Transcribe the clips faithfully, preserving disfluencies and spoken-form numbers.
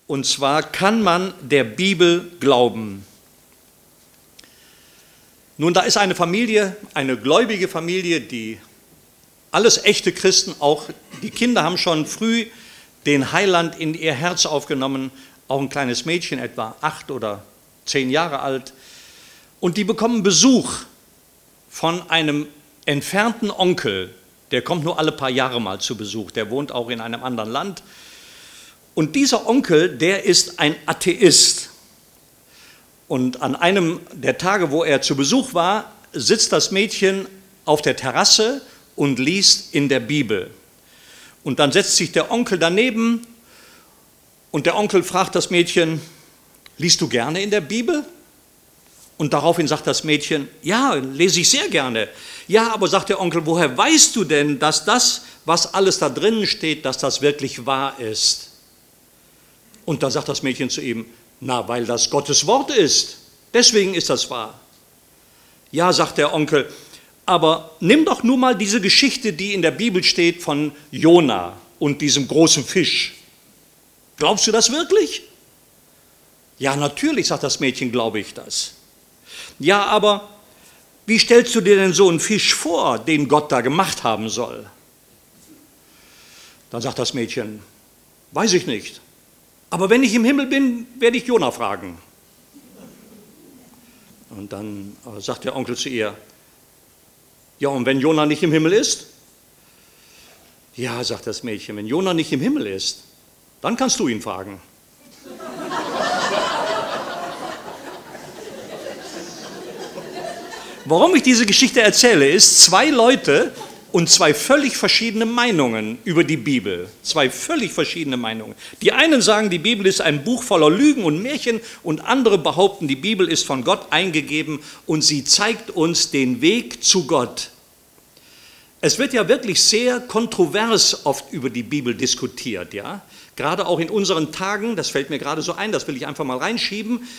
Und zwar, kann man der Bibel glauben? Nun, da ist eine Familie, eine gläubige Familie, die alles echte Christen, auch die Kinder haben schon früh den Heiland in ihr Herz aufgenommen, auch ein kleines Mädchen, etwa acht oder zehn Jahre alt. Und die bekommen Besuch von einem entfernten Onkel, der kommt nur alle paar Jahre mal zu Besuch, der wohnt auch in einem anderen Land. Und dieser Onkel, der ist ein Atheist. Und an einem der Tage, wo er zu Besuch war, sitzt das Mädchen auf der Terrasse und liest in der Bibel. Und dann setzt sich der Onkel daneben und der Onkel fragt das Mädchen, liest du gerne in der Bibel? Und daraufhin sagt das Mädchen, ja, lese ich sehr gerne. Ja, aber sagt der Onkel, woher weißt du denn, dass das, was alles da drinnen steht, dass das wirklich wahr ist? Und da sagt das Mädchen zu ihm, na, weil das Gottes Wort ist. Deswegen ist das wahr. Ja, sagt der Onkel, aber nimm doch nur mal diese Geschichte, die in der Bibel steht von Jona und diesem großen Fisch. Glaubst du das wirklich? Ja, natürlich, sagt das Mädchen, glaube ich das. Ja, aber wie stellst du dir denn so einen Fisch vor, den Gott da gemacht haben soll? Dann sagt das Mädchen, weiß ich nicht. Aber wenn ich im Himmel bin, werde ich Jona fragen. Und dann sagt der Onkel zu ihr, ja, und wenn Jona nicht im Himmel ist? Ja, sagt das Mädchen, wenn Jona nicht im Himmel ist, dann kannst du ihn fragen. Warum ich diese Geschichte erzähle, ist zwei Leute und zwei völlig verschiedene Meinungen über die Bibel. Zwei völlig verschiedene Meinungen. Die einen sagen, die Bibel ist ein Buch voller Lügen und Märchen und andere behaupten, die Bibel ist von Gott eingegeben und sie zeigt uns den Weg zu Gott. Es wird ja wirklich sehr kontrovers oft über die Bibel diskutiert, ja. Gerade auch in unseren Tagen, das fällt mir gerade so ein, das will ich einfach mal reinschieben.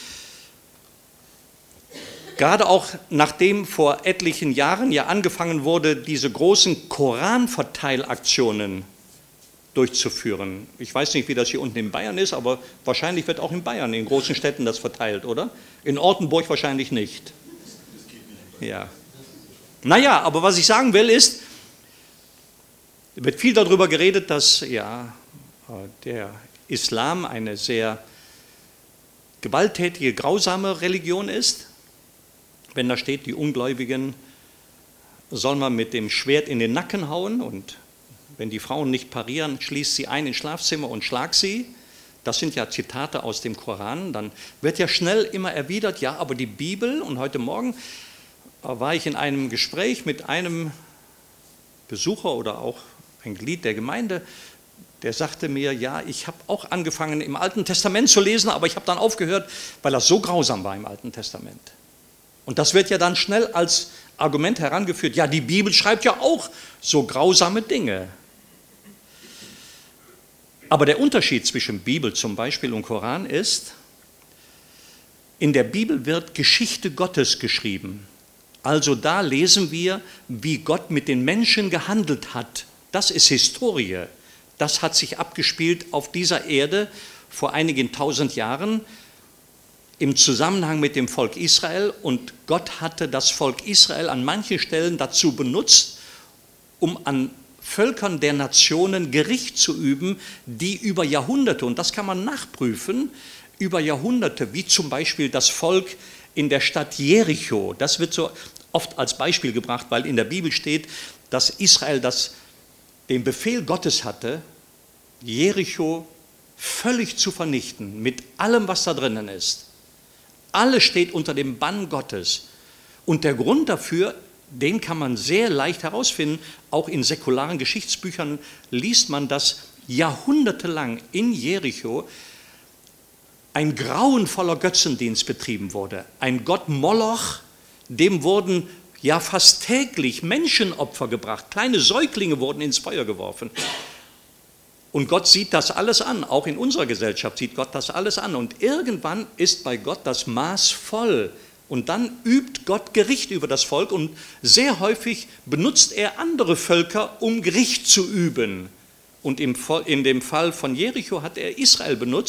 Gerade auch nachdem vor etlichen Jahren ja angefangen wurde, diese großen Koranverteilaktionen durchzuführen. Ich weiß nicht, wie das hier unten in Bayern ist, aber wahrscheinlich wird auch in Bayern, in großen Städten das verteilt, oder? In Ortenburg wahrscheinlich nicht. Ja. Naja, aber was ich sagen will ist, es wird viel darüber geredet, dass ja, der Islam eine sehr gewalttätige, grausame Religion ist. Wenn da steht, die Ungläubigen soll man mit dem Schwert in den Nacken hauen und wenn die Frauen nicht parieren, schließt sie ein ins Schlafzimmer und schlag sie. Das sind ja Zitate aus dem Koran. Dann wird ja schnell immer erwidert, ja, aber die Bibel, und heute Morgen war ich in einem Gespräch mit einem Besucher oder auch ein Glied der Gemeinde, der sagte mir, ja, ich habe auch angefangen im Alten Testament zu lesen, aber ich habe dann aufgehört, weil das so grausam war im Alten Testament. Und das wird ja dann schnell als Argument herangeführt, ja, die Bibel schreibt ja auch so grausame Dinge. Aber der Unterschied zwischen Bibel zum Beispiel und Koran ist, in der Bibel wird Geschichte Gottes geschrieben. Also da lesen wir, wie Gott mit den Menschen gehandelt hat. Das ist Historie. Das hat sich abgespielt auf dieser Erde vor einigen tausend Jahren im Zusammenhang mit dem Volk Israel. Und Gott hatte das Volk Israel an manchen Stellen dazu benutzt, um an Völkern der Nationen Gericht zu üben, die über Jahrhunderte, und das kann man nachprüfen, über Jahrhunderte, wie zum Beispiel das Volk in der Stadt Jericho, das wird so oft als Beispiel gebracht, weil in der Bibel steht, dass Israel das, den Befehl Gottes hatte, Jericho völlig zu vernichten, mit allem, was da drinnen ist. Alles steht unter dem Bann Gottes. Und der Grund dafür, den kann man sehr leicht herausfinden, auch in säkularen Geschichtsbüchern liest man, dass jahrhundertelang in Jericho ein grauenvoller Götzendienst betrieben wurde. Ein Gott Moloch, dem wurden ja fast täglich Menschenopfer gebracht. Kleine Säuglinge wurden ins Feuer geworfen. Und Gott sieht das alles an, auch in unserer Gesellschaft sieht Gott das alles an. Und irgendwann ist bei Gott das Maß voll. Und dann übt Gott Gericht über das Volk und sehr häufig benutzt er andere Völker, um Gericht zu üben. Und im, in dem Fall von Jericho hat er Israel benutzt,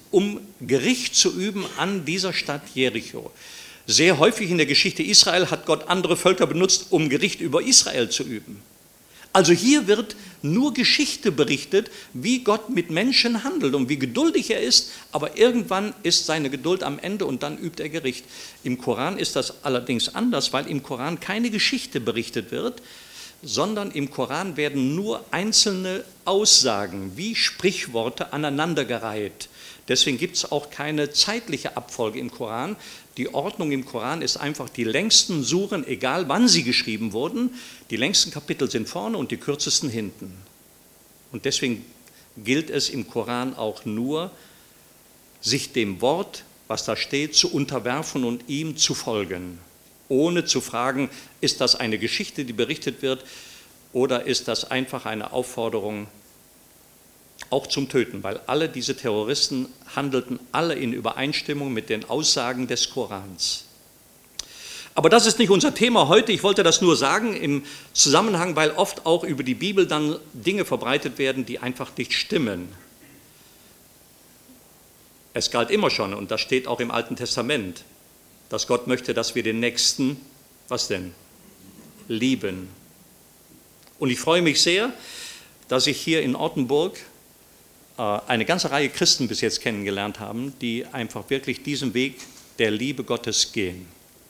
um Gericht zu üben an dieser Stadt Jericho. Sehr häufig in der Geschichte Israel hat Gott andere Völker benutzt, um Gericht über Israel zu üben. Also hier wird nur Geschichte berichtet, wie Gott mit Menschen handelt und wie geduldig er ist, aber irgendwann ist seine Geduld am Ende und dann übt er Gericht. Im Koran ist das allerdings anders, weil im Koran keine Geschichte berichtet wird, sondern im Koran werden nur einzelne Aussagen wie Sprichworte aneinandergereiht. Deswegen gibt es auch keine zeitliche Abfolge im Koran. Die Ordnung im Koran ist einfach die längsten Suren, egal wann sie geschrieben wurden. Die längsten Kapitel sind vorne und die kürzesten hinten. Und deswegen gilt es im Koran auch nur, sich dem Wort, was da steht, zu unterwerfen und ihm zu folgen. Ohne zu fragen, ist das eine Geschichte, die berichtet wird, oder ist das einfach eine Aufforderung, auch zum Töten, weil alle diese Terroristen handelten alle in Übereinstimmung mit den Aussagen des Korans. Aber das ist nicht unser Thema heute, ich wollte das nur sagen im Zusammenhang, weil oft auch über die Bibel dann Dinge verbreitet werden, die einfach nicht stimmen. Es galt immer schon, und das steht auch im Alten Testament, dass Gott möchte, dass wir den Nächsten, was denn? Lieben. Und ich freue mich sehr, dass ich hier in Ortenburg eine ganze Reihe Christen bis jetzt kennengelernt haben, die einfach wirklich diesen Weg der Liebe Gottes gehen.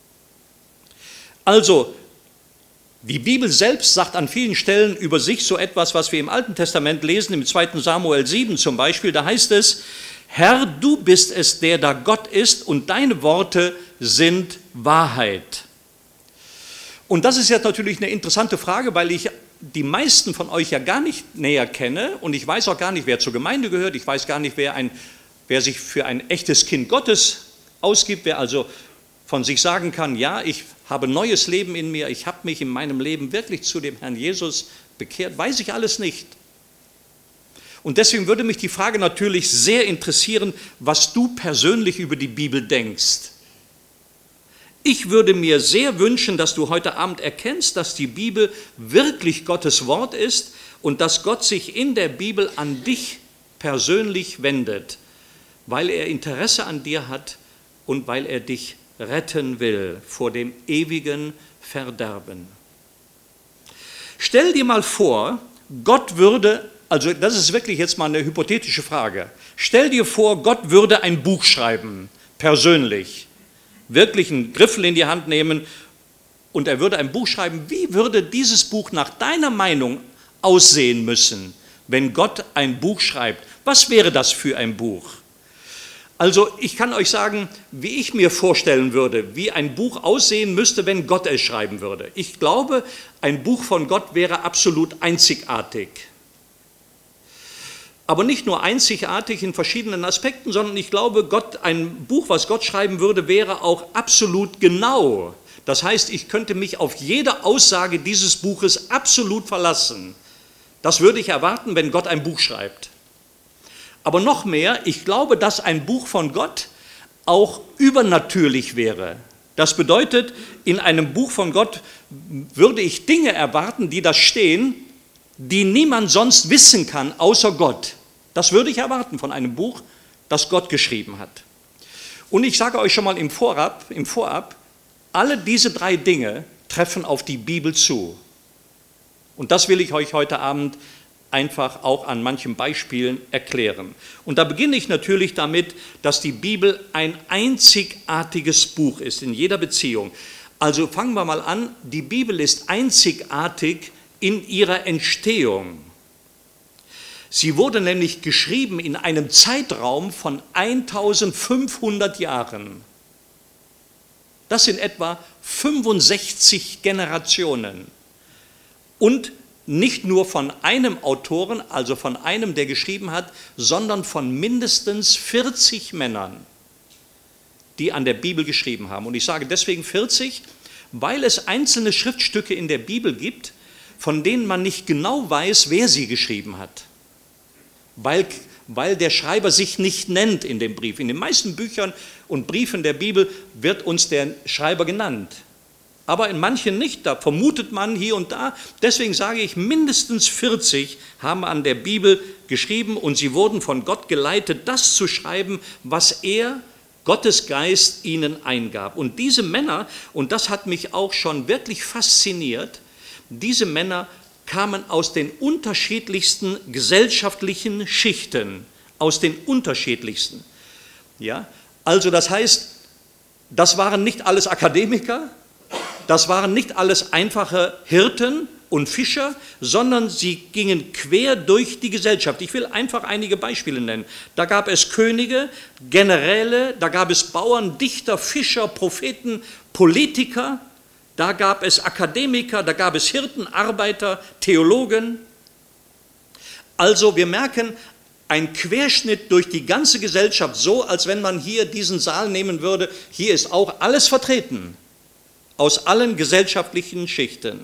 Also, die Bibel selbst sagt an vielen Stellen über sich so etwas, was wir im Alten Testament lesen, im zweiten Samuel sieben zum Beispiel, da heißt es, Herr, du bist es, der da Gott ist, und deine Worte sind Wahrheit. Und das ist jetzt natürlich eine interessante Frage, weil ich die meisten von euch ja gar nicht näher kenne und ich weiß auch gar nicht, wer zur Gemeinde gehört, ich weiß gar nicht, wer, ein, wer sich für ein echtes Kind Gottes ausgibt, wer also von sich sagen kann, ja, ich habe neues Leben in mir, ich habe mich in meinem Leben wirklich zu dem Herrn Jesus bekehrt, weiß ich alles nicht. Und deswegen würde mich die Frage natürlich sehr interessieren, was du persönlich über die Bibel denkst. Ich würde mir sehr wünschen, dass du heute Abend erkennst, dass die Bibel wirklich Gottes Wort ist und dass Gott sich in der Bibel an dich persönlich wendet, weil er Interesse an dir hat und weil er dich retten will vor dem ewigen Verderben. Stell dir mal vor, Gott würde, also das ist wirklich jetzt mal eine hypothetische Frage, stell dir vor, Gott würde ein Buch schreiben, persönlich. Wirklich einen Griffel in die Hand nehmen und er würde ein Buch schreiben. Wie würde dieses Buch nach deiner Meinung aussehen müssen, wenn Gott ein Buch schreibt? Was wäre das für ein Buch? Also ich kann euch sagen, wie ich mir vorstellen würde, wie ein Buch aussehen müsste, wenn Gott es schreiben würde. Ich glaube, ein Buch von Gott wäre absolut einzigartig. Aber nicht nur einzigartig in verschiedenen Aspekten, sondern ich glaube, Gott, ein Buch, was Gott schreiben würde, wäre auch absolut genau. Das heißt, ich könnte mich auf jede Aussage dieses Buches absolut verlassen. Das würde ich erwarten, wenn Gott ein Buch schreibt. Aber noch mehr, ich glaube, dass ein Buch von Gott auch übernatürlich wäre. Das bedeutet, in einem Buch von Gott würde ich Dinge erwarten, die da stehen, die niemand sonst wissen kann, außer Gott. Das würde ich erwarten von einem Buch, das Gott geschrieben hat. Und ich sage euch schon mal im Vorab, im Vorab, alle diese drei Dinge treffen auf die Bibel zu. Und das will ich euch heute Abend einfach auch an manchen Beispielen erklären. Und da beginne ich natürlich damit, dass die Bibel ein einzigartiges Buch ist in jeder Beziehung. Also fangen wir mal an, die Bibel ist einzigartig in ihrer Entstehung. Sie wurde nämlich geschrieben in einem Zeitraum von eintausendfünfhundert Jahren. Das sind etwa fünfundsechzig Generationen. Und nicht nur von einem Autoren, also von einem, der geschrieben hat, sondern von mindestens vierzig Männern, die an der Bibel geschrieben haben. Und ich sage deswegen vierzig, weil es einzelne Schriftstücke in der Bibel gibt, von denen man nicht genau weiß, wer sie geschrieben hat, weil, weil der Schreiber sich nicht nennt in dem Brief. In den meisten Büchern und Briefen der Bibel wird uns der Schreiber genannt. aber in manchen nicht. Da vermutet man hier und da. Deswegen sage ich, mindestens vierzig haben an der Bibel geschrieben und sie wurden von Gott geleitet, das zu schreiben, was er, Gottes Geist, ihnen eingab. Und diese Männer, und das hat mich auch schon wirklich fasziniert, diese Männer kamen aus den unterschiedlichsten gesellschaftlichen Schichten, aus den unterschiedlichsten. Ja? Also das heißt, das waren nicht alles Akademiker, das waren nicht alles einfache Hirten und Fischer, sondern sie gingen quer durch die Gesellschaft. Ich will einfach einige Beispiele nennen. Da gab es Könige, Generäle, da gab es Bauern, Dichter, Fischer, Propheten, Politiker, da gab es Akademiker, da gab es Hirten, Arbeiter, Theologen. Also wir merken, ein Querschnitt durch die ganze Gesellschaft, so als wenn man hier diesen Saal nehmen würde. Hier ist auch alles vertreten, aus allen gesellschaftlichen Schichten.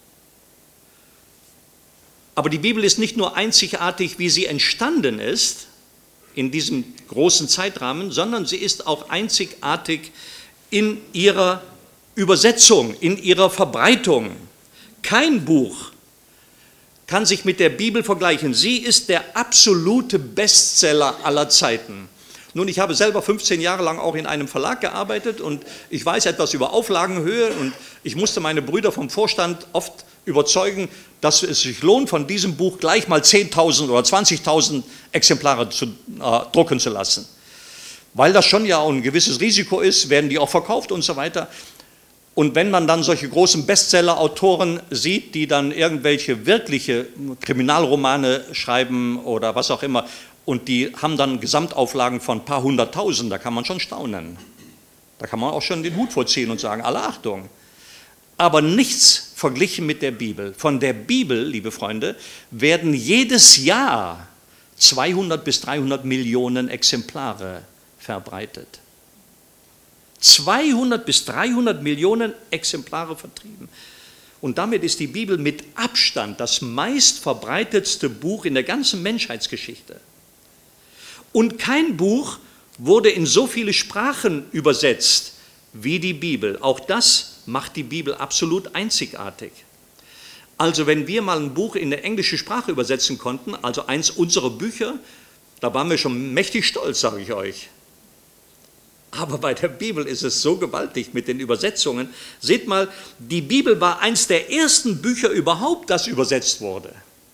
Aber die Bibel ist nicht nur einzigartig, wie sie entstanden ist, in diesem großen Zeitrahmen, sondern sie ist auch einzigartig in ihrer Übersetzung, in ihrer Verbreitung. Kein Buch kann sich mit der Bibel vergleichen. Sie ist der absolute Bestseller aller Zeiten. Nun, ich habe selber fünfzehn Jahre lang auch in einem Verlag gearbeitet und ich weiß etwas über Auflagenhöhe und ich musste meine Brüder vom Vorstand oft überzeugen, dass es sich lohnt, von diesem Buch gleich mal zehntausend oder zwanzigtausend Exemplare zu, äh, drucken zu lassen. Weil das schon ja ein gewisses Risiko ist, werden die auch verkauft und so weiter. Und wenn man dann solche großen Bestseller-Autoren sieht, die dann irgendwelche wirkliche Kriminalromane schreiben oder was auch immer, und die haben dann Gesamtauflagen von ein paar hunderttausend, da kann man schon staunen. Da kann man auch schon den Hut vorziehen und sagen, alle Achtung. Aber nichts verglichen mit der Bibel. Von der Bibel, liebe Freunde, werden jedes Jahr zweihundert bis dreihundert Millionen Exemplare verbreitet. zweihundert bis dreihundert Millionen Exemplare vertrieben. Und damit ist die Bibel mit Abstand das meistverbreitetste Buch in der ganzen Menschheitsgeschichte. Und kein Buch wurde in so viele Sprachen übersetzt wie die Bibel. Auch das macht die Bibel absolut einzigartig. Also wenn wir mal ein Buch in eine englische Sprache übersetzen konnten, also eins unserer Bücher, da waren wir schon mächtig stolz, sage ich euch. Aber bei der Bibel ist es so gewaltig mit den Übersetzungen. Seht mal, die Bibel war eins der ersten Bücher überhaupt, das übersetzt wurde.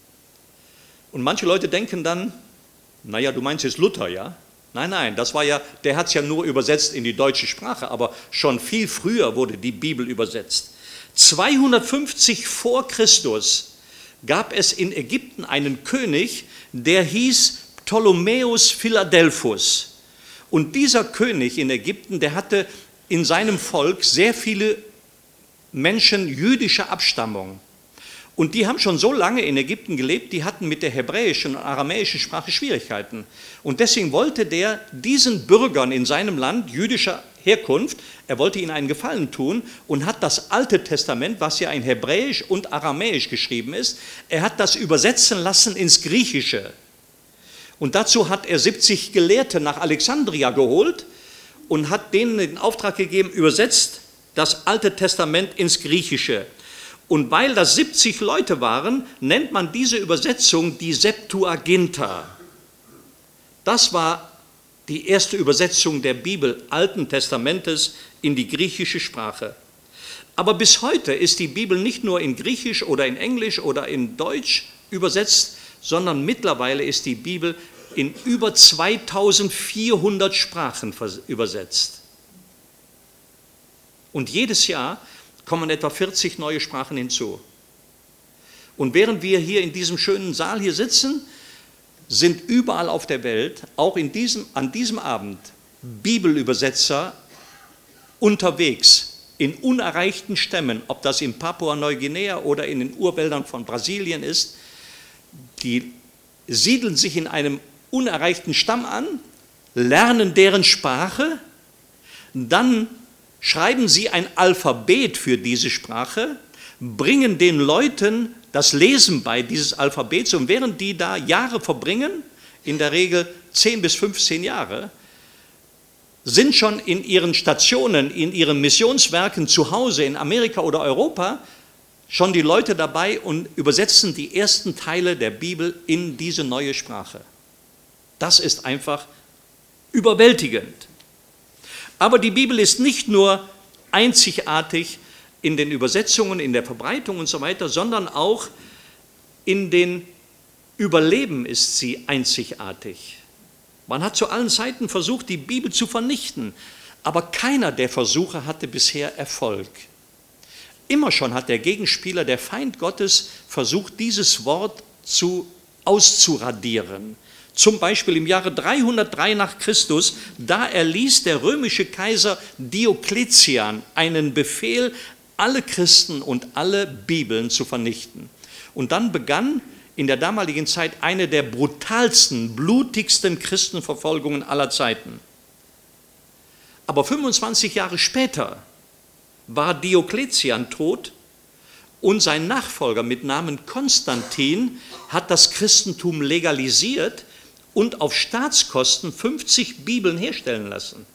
Und manche Leute denken dann, naja, du meinst jetzt Luther, ja? Nein, nein, das war ja, der hat es ja nur übersetzt in die deutsche Sprache, aber schon viel früher wurde die Bibel übersetzt. zweihundertfünfzig vor Christus gab es in Ägypten einen König, der hieß Ptolemäus Philadelphus. Und dieser König in Ägypten, der hatte in seinem Volk sehr viele Menschen jüdischer Abstammung. Und die haben schon so lange in Ägypten gelebt, die hatten mit der hebräischen und aramäischen Sprache Schwierigkeiten. Und deswegen wollte der diesen Bürgern in seinem Land jüdischer Herkunft, er wollte ihnen einen Gefallen tun und hat das Alte Testament, was ja in Hebräisch und Aramäisch geschrieben ist, er hat das übersetzen lassen ins Griechische. Und dazu hat er siebzig Gelehrte nach Alexandria geholt und hat denen den Auftrag gegeben, übersetzt das Alte Testament ins Griechische. Und weil das siebzig Leute waren, nennt man diese Übersetzung die Septuaginta. Das war die erste Übersetzung der Bibel, Alten Testamentes, in die griechische Sprache. Aber bis heute ist die Bibel nicht nur in Griechisch oder in Englisch oder in Deutsch übersetzt, sondern mittlerweile ist die Bibel in über zweitausendvierhundert Sprachen übersetzt. Und jedes Jahr kommen etwa vierzig neue Sprachen hinzu. Und während wir hier in diesem schönen Saal hier sitzen, sind überall auf der Welt, auch in diesem, an diesem Abend, Bibelübersetzer unterwegs in unerreichten Stämmen, ob das in Papua-Neuguinea oder in den Urwäldern von Brasilien ist. Die siedeln sich in einem unerreichten Stamm an, lernen deren Sprache, dann schreiben sie ein Alphabet für diese Sprache, bringen den Leuten das Lesen bei dieses Alphabets und während die da Jahre verbringen, in der Regel zehn bis fünfzehn Jahre, sind schon in ihren Stationen, in ihren Missionswerken zu Hause in Amerika oder Europa schon die Leute dabei und übersetzen die ersten Teile der Bibel in diese neue Sprache. Das ist einfach überwältigend. Aber die Bibel ist nicht nur einzigartig in den Übersetzungen, in der Verbreitung und so weiter, sondern auch in den Überleben ist sie einzigartig. Man hat zu allen Zeiten versucht, die Bibel zu vernichten, aber keiner der Versuche hatte bisher Erfolg. Immer schon hat der Gegenspieler, der Feind Gottes, versucht, dieses Wort zu, auszuradieren. Zum Beispiel im Jahre dreihundertdrei nach Christus, da erließ der römische Kaiser Diokletian einen Befehl, alle Christen und alle Bibeln zu vernichten. Und dann begann in der damaligen Zeit eine der brutalsten, blutigsten Christenverfolgungen aller Zeiten. Aber fünfundzwanzig Jahre später war Diokletian tot und sein Nachfolger mit Namen Konstantin hat das Christentum legalisiert und auf Staatskosten fünfzig Bibeln herstellen lassen.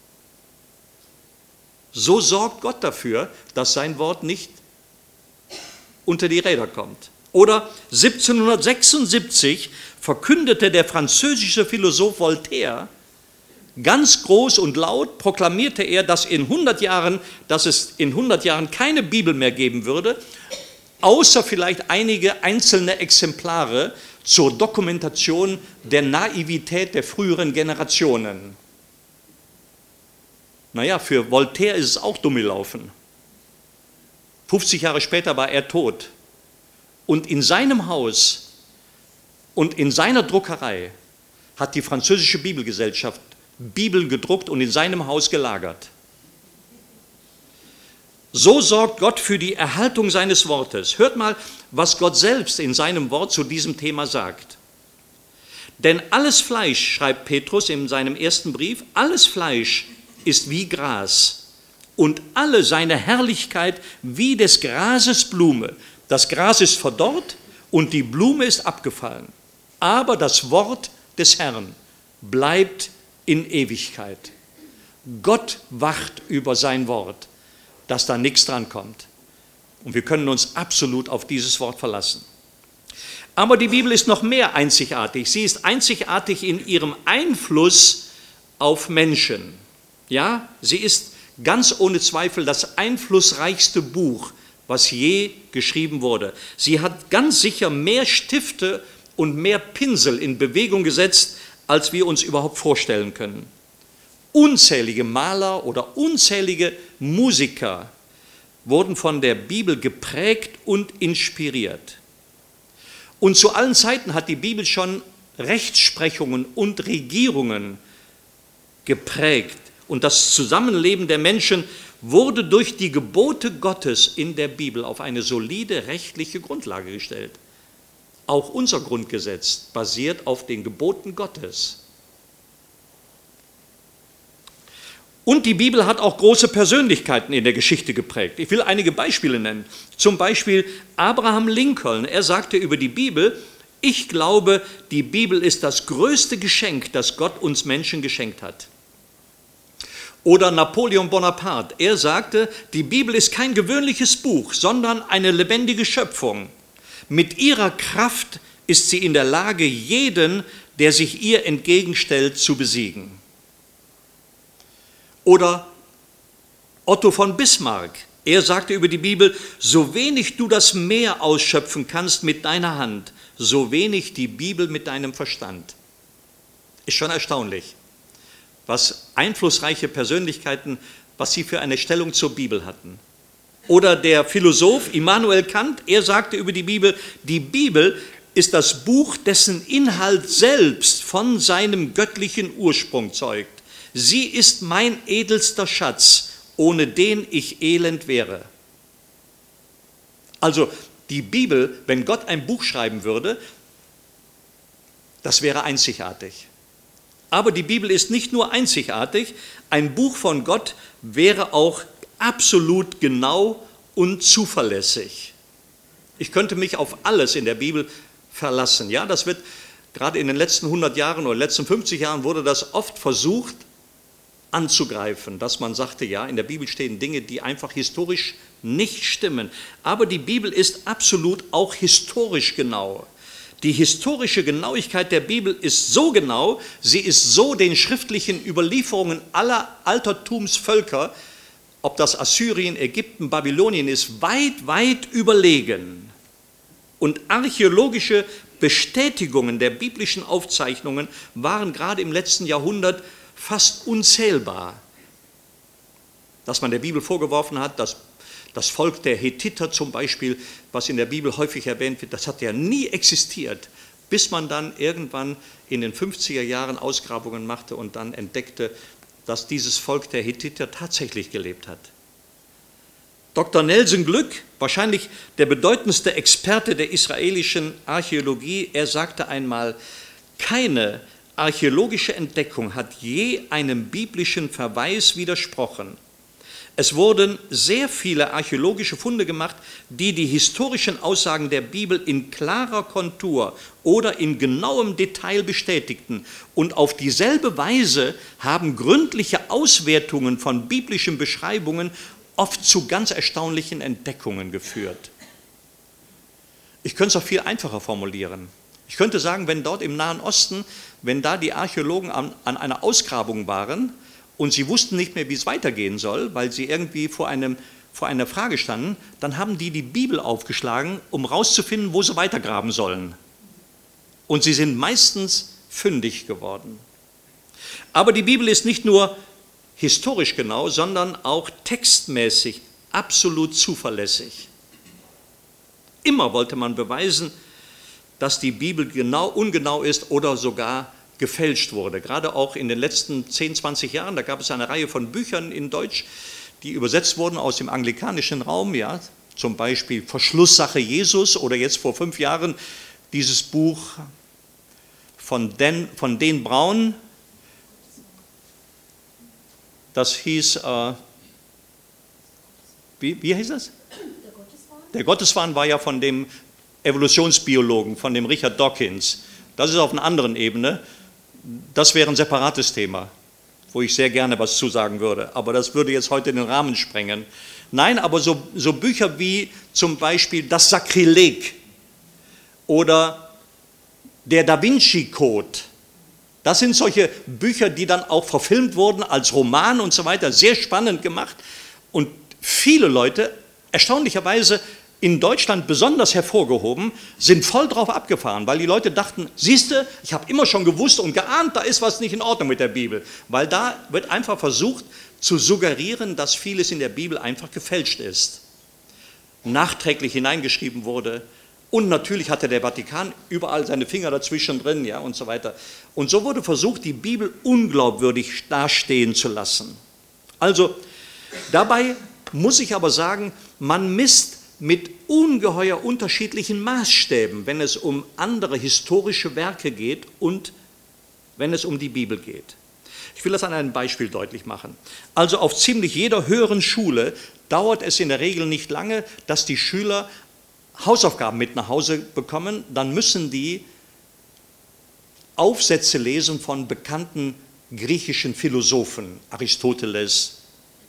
So sorgt Gott dafür, dass sein Wort nicht unter die Räder kommt. Oder siebzehnhundertsechsundsiebzig verkündete der französische Philosoph Voltaire, ganz groß und laut proklamierte er, dass, in hundert Jahren, dass es in hundert Jahren keine Bibel mehr geben würde, außer vielleicht einige einzelne Exemplare zur Dokumentation der Naivität der früheren Generationen. Naja, für Voltaire ist es auch dumm gelaufen. fünfzig Jahre später war er tot. Und in seinem Haus und in seiner Druckerei hat die französische Bibelgesellschaft Bibeln gedruckt und in seinem Haus gelagert. So sorgt Gott für die Erhaltung seines Wortes. Hört mal, was Gott selbst in seinem Wort zu diesem Thema sagt. Denn alles Fleisch, schreibt Petrus in seinem ersten Brief, alles Fleisch ist wie Gras und alle seine Herrlichkeit wie des Grases Blume. Das Gras ist verdorrt und die Blume ist abgefallen. Aber das Wort des Herrn bleibt in Ewigkeit. Gott wacht über sein Wort, dass da nichts dran kommt. Und wir können uns absolut auf dieses Wort verlassen. Aber die Bibel ist noch mehr einzigartig. Sie ist einzigartig in ihrem Einfluss auf Menschen. Ja, sie ist ganz ohne Zweifel das einflussreichste Buch, was je geschrieben wurde. Sie hat ganz sicher mehr Stifte und mehr Pinsel in Bewegung gesetzt, als wir uns überhaupt vorstellen können. Unzählige Maler oder unzählige Musiker wurden von der Bibel geprägt und inspiriert. Und zu allen Zeiten hat die Bibel schon Rechtsprechungen und Regierungen geprägt. Und das Zusammenleben der Menschen wurde durch die Gebote Gottes in der Bibel auf eine solide rechtliche Grundlage gestellt. Auch unser Grundgesetz basiert auf den Geboten Gottes. Und die Bibel hat auch große Persönlichkeiten in der Geschichte geprägt. Ich will einige Beispiele nennen. Zum Beispiel Abraham Lincoln. Er sagte über die Bibel, ich glaube, die Bibel ist das größte Geschenk, das Gott uns Menschen geschenkt hat. Oder Napoleon Bonaparte, er sagte, die Bibel ist kein gewöhnliches Buch, sondern eine lebendige Schöpfung. Mit ihrer Kraft ist sie in der Lage, jeden, der sich ihr entgegenstellt, zu besiegen. Oder Otto von Bismarck, er sagte über die Bibel, so wenig du das Meer ausschöpfen kannst mit deiner Hand, so wenig die Bibel mit deinem Verstand. Ist schon erstaunlich, was einflussreiche Persönlichkeiten, was sie für eine Stellung zur Bibel hatten. Oder der Philosoph Immanuel Kant, er sagte über die Bibel, die Bibel ist das Buch, dessen Inhalt selbst von seinem göttlichen Ursprung zeugt. Sie ist mein edelster Schatz, ohne den ich elend wäre. Also die Bibel, wenn Gott ein Buch schreiben würde, das wäre einzigartig. Aber die Bibel ist nicht nur einzigartig, ein Buch von Gott wäre auch absolut genau und zuverlässig. Ich könnte mich auf alles in der Bibel verlassen. Ja, das wird gerade in den letzten hundert Jahren oder letzten fünfzig Jahren wurde das oft versucht, anzugreifen, dass man sagte, ja, in der Bibel stehen Dinge, die einfach historisch nicht stimmen. Aber die Bibel ist absolut auch historisch genau. Die historische Genauigkeit der Bibel ist so genau, sie ist so den schriftlichen Überlieferungen aller Altertumsvölker, ob das Assyrien, Ägypten, Babylonien ist, weit, weit überlegen. Und archäologische Bestätigungen der biblischen Aufzeichnungen waren gerade im letzten Jahrhundert fast unzählbar. Dass man der Bibel vorgeworfen hat, dass das Volk der Hethiter zum Beispiel, was in der Bibel häufig erwähnt wird, das hat ja nie existiert, bis man dann irgendwann in den fünfziger Jahren Ausgrabungen machte und dann entdeckte, dass dieses Volk der Hethiter tatsächlich gelebt hat. Doktor Nelson Glück, wahrscheinlich der bedeutendste Experte der israelischen Archäologie, er sagte einmal, keine archäologische Entdeckung hat je einem biblischen Verweis widersprochen. Es wurden sehr viele archäologische Funde gemacht, die die historischen Aussagen der Bibel in klarer Kontur oder in genauem Detail bestätigten. Und auf dieselbe Weise haben gründliche Auswertungen von biblischen Beschreibungen oft zu ganz erstaunlichen Entdeckungen geführt. Ich könnte es auch viel einfacher formulieren. Ich könnte sagen, wenn dort im Nahen Osten, wenn da die Archäologen an, an einer Ausgrabung waren, und sie wussten nicht mehr, wie es weitergehen soll, weil sie irgendwie vor, einem, vor einer Frage standen, dann haben die die Bibel aufgeschlagen, um herauszufinden, wo sie weitergraben sollen. Und sie sind meistens fündig geworden. Aber die Bibel ist nicht nur historisch genau, sondern auch textmäßig absolut zuverlässig. Immer wollte man beweisen, dass die Bibel genau, ungenau ist oder sogar gefälscht wurde. Gerade auch in den letzten zehn, zwanzig Jahren, da gab es eine Reihe von Büchern in Deutsch, die übersetzt wurden aus dem anglikanischen Raum, ja, zum Beispiel Verschlusssache Jesus oder jetzt vor fünf Jahren dieses Buch von Dan, von Dan Brown, das hieß, äh, wie, wie heißt das? Der Gotteswahn. Der Gotteswahn war ja von dem Evolutionsbiologen, von dem Richard Dawkins. Das ist auf einer anderen Ebene. Das wäre ein separates Thema, wo ich sehr gerne was zu sagen würde, aber das würde jetzt heute den Rahmen sprengen. Nein, aber so, so Bücher wie zum Beispiel Das Sakrileg oder Der Da Vinci Code, das sind solche Bücher, die dann auch verfilmt wurden als Roman und so weiter, sehr spannend gemacht und viele Leute, erstaunlicherweise in Deutschland besonders hervorgehoben, sind voll drauf abgefahren, weil die Leute dachten, siehste, ich habe immer schon gewusst und geahnt, da ist was nicht in Ordnung mit der Bibel, weil da wird einfach versucht zu suggerieren, dass vieles in der Bibel einfach gefälscht ist, nachträglich hineingeschrieben wurde und natürlich hatte der Vatikan überall seine Finger dazwischen drin, ja, und so weiter. Und so wurde versucht, die Bibel unglaubwürdig dastehen zu lassen. Also dabei muss ich aber sagen, man misst mit ungeheuer unterschiedlichen Maßstäben, wenn es um andere historische Werke geht und wenn es um die Bibel geht. Ich will das an einem Beispiel deutlich machen. Also auf ziemlich jeder höheren Schule dauert es in der Regel nicht lange, dass die Schüler Hausaufgaben mit nach Hause bekommen, dann müssen die Aufsätze lesen von bekannten griechischen Philosophen, Aristoteles,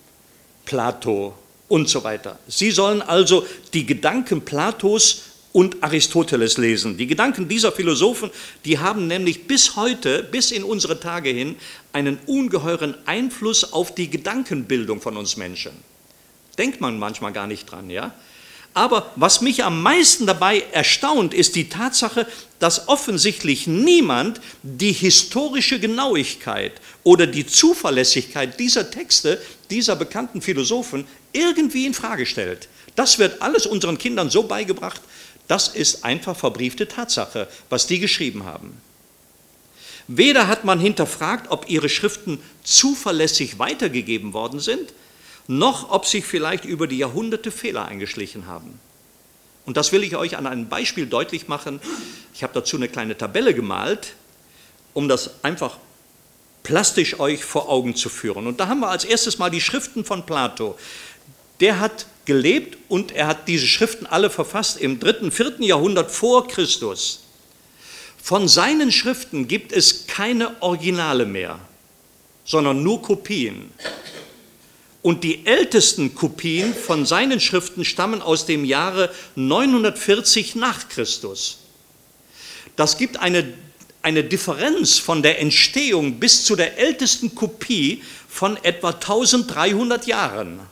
Plato und so weiter. Sie sollen also die Gedanken Platos und Aristoteles lesen. Die Gedanken dieser Philosophen, die haben nämlich bis heute, bis in unsere Tage hin, einen ungeheuren Einfluss auf die Gedankenbildung von uns Menschen. Denkt man manchmal gar nicht dran, ja? Aber was mich am meisten dabei erstaunt, ist die Tatsache, dass offensichtlich niemand die historische Genauigkeit oder die Zuverlässigkeit dieser Texte, dieser bekannten Philosophen, irgendwie in Frage stellt. Das wird alles unseren Kindern so beigebracht, das ist einfach verbriefte Tatsache, was die geschrieben haben. Weder hat man hinterfragt, ob ihre Schriften zuverlässig weitergegeben worden sind, noch ob sich vielleicht über die Jahrhunderte Fehler eingeschlichen haben. Und das will ich euch an einem Beispiel deutlich machen. Ich habe dazu eine kleine Tabelle gemalt, um das einfach plastisch euch vor Augen zu führen. Und da haben wir als erstes mal die Schriften von Plato. Der hat gelebt und er hat diese Schriften alle verfasst im dritten, vierten Jahrhundert vor Christus. Von seinen Schriften gibt es keine Originale mehr, sondern nur Kopien. Und die ältesten Kopien von seinen Schriften stammen aus dem Jahre neunhundertvierzig nach Christus. Das gibt eine, eine Differenz von der Entstehung bis zu der ältesten Kopie von etwa dreizehnhundert Jahren.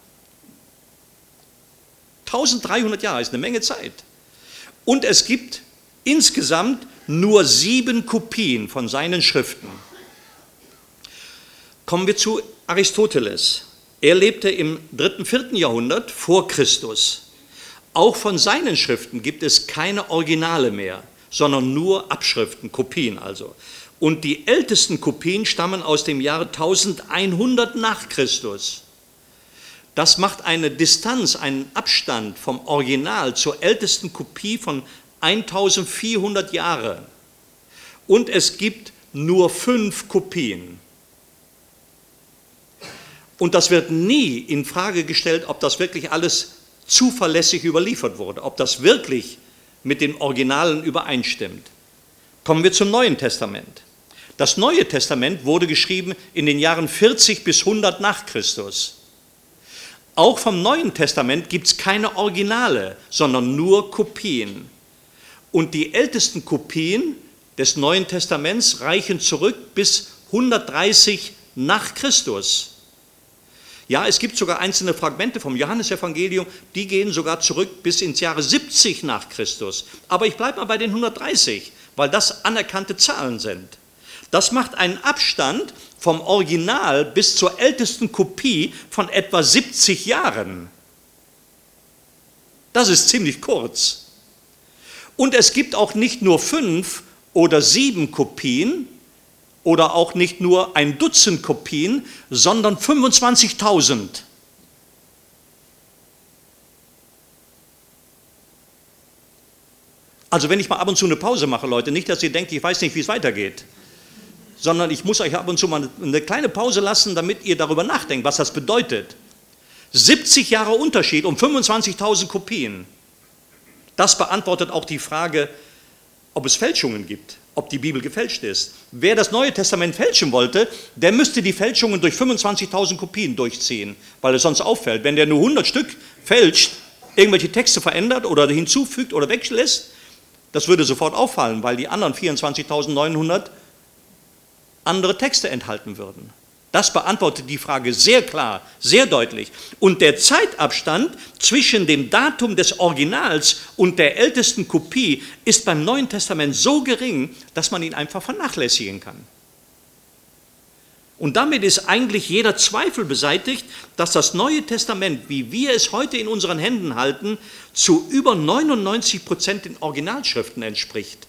dreizehnhundert Jahre ist eine Menge Zeit. Und es gibt insgesamt nur sieben Kopien von seinen Schriften. Kommen wir zu Aristoteles. Er lebte im dritten, vierten Jahrhundert vor Christus. Auch von seinen Schriften gibt es keine Originale mehr, sondern nur Abschriften, Kopien also. Und die ältesten Kopien stammen aus dem Jahre elfhundert nach Christus. Das macht eine Distanz, einen Abstand vom Original zur ältesten Kopie von eintausendvierhundert Jahren. Und es gibt nur fünf Kopien. Und das wird nie in Frage gestellt, ob das wirklich alles zuverlässig überliefert wurde, ob das wirklich mit den Originalen übereinstimmt. Kommen wir zum Neuen Testament. Das Neue Testament wurde geschrieben in den Jahren vierzig bis hundert nach Christus. Auch vom Neuen Testament gibt es keine Originale, sondern nur Kopien. Und die ältesten Kopien des Neuen Testaments reichen zurück bis hundertdreißig nach Christus. Ja, es gibt sogar einzelne Fragmente vom Johannesevangelium, die gehen sogar zurück bis ins Jahre siebzig nach Christus. Aber ich bleibe mal bei den hundertdreißig, weil das anerkannte Zahlen sind. Das macht einen Abstand vom Original bis zur ältesten Kopie von etwa siebzig Jahren. Das ist ziemlich kurz. Und es gibt auch nicht nur fünf oder sieben Kopien oder auch nicht nur ein Dutzend Kopien, sondern fünfundzwanzigtausend. Also wenn ich mal ab und zu eine Pause mache, Leute, nicht, dass ihr denkt, ich weiß nicht, wie es weitergeht, sondern ich muss euch ab und zu mal eine kleine Pause lassen, damit ihr darüber nachdenkt, was das bedeutet. siebzig Jahre Unterschied um fünfundzwanzigtausend Kopien. Das beantwortet auch die Frage, ob es Fälschungen gibt, ob die Bibel gefälscht ist. Wer das Neue Testament fälschen wollte, der müsste die Fälschungen durch fünfundzwanzigtausend Kopien durchziehen, weil es sonst auffällt. Wenn der nur hundert Stück fälscht, irgendwelche Texte verändert oder hinzufügt oder weglässt, das würde sofort auffallen, weil die anderen vierundzwanzigtausendneunhundert andere Texte enthalten würden. Das beantwortet die Frage sehr klar, sehr deutlich. Und der Zeitabstand zwischen dem Datum des Originals und der ältesten Kopie ist beim Neuen Testament so gering, dass man ihn einfach vernachlässigen kann. Und damit ist eigentlich jeder Zweifel beseitigt, dass das Neue Testament, wie wir es heute in unseren Händen halten, zu über neunundneunzig Prozent den Originalschriften entspricht.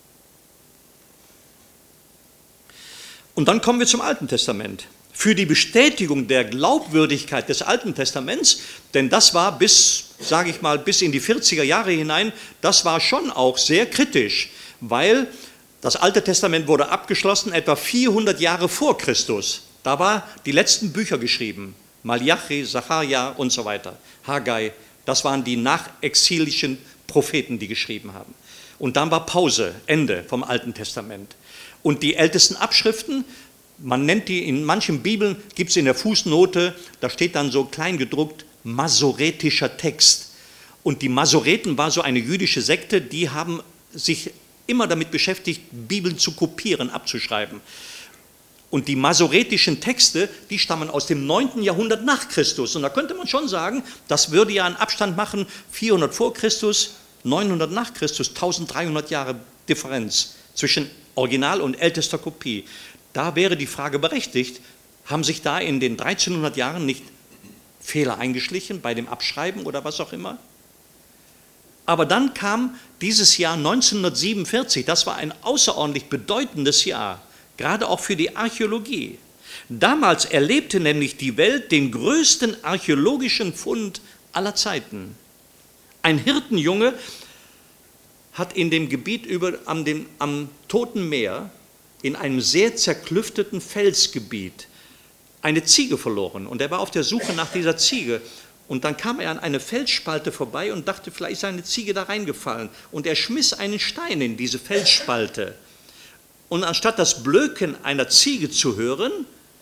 Und dann kommen wir zum Alten Testament. Für die Bestätigung der Glaubwürdigkeit des Alten Testaments, denn das war bis, sage ich mal, bis in die vierziger Jahre hinein, das war schon auch sehr kritisch, weil das Alte Testament wurde abgeschlossen etwa vierhundert Jahre vor Christus. Da waren die letzten Bücher geschrieben, Malachi, Sacharja und so weiter, Haggai, das waren die nachexilischen Propheten, die geschrieben haben. Und dann war Pause, Ende vom Alten Testament. Und die ältesten Abschriften, man nennt die, in manchen Bibeln gibt es in der Fußnote, da steht dann so klein gedruckt, masoretischer Text. Und die Masoreten war so eine jüdische Sekte, die haben sich immer damit beschäftigt, Bibeln zu kopieren, abzuschreiben. Und die masoretischen Texte, die stammen aus dem neunten Jahrhundert nach Christus. Und da könnte man schon sagen, das würde ja einen Abstand machen, vierhundert vor Christus, neunhundert nach Christus, eintausenddreihundert Jahre Differenz zwischen Original und ältester Kopie. Da wäre die Frage berechtigt, haben sich da in den dreizehnhundert Jahren nicht Fehler eingeschlichen bei dem Abschreiben oder was auch immer? Aber dann kam dieses Jahr neunzehnhundertsiebenundvierzig, das war ein außerordentlich bedeutendes Jahr, gerade auch für die Archäologie. Damals erlebte nämlich die Welt den größten archäologischen Fund aller Zeiten. Ein Hirtenjunge hat in dem Gebiet über, am, dem, am Toten Meer, in einem sehr zerklüfteten Felsgebiet, eine Ziege verloren. Und er war auf der Suche nach dieser Ziege. Und dann kam er an eine Felsspalte vorbei und dachte, vielleicht sei eine Ziege da reingefallen. Und er schmiss einen Stein in diese Felsspalte. Und anstatt das Blöken einer Ziege zu hören,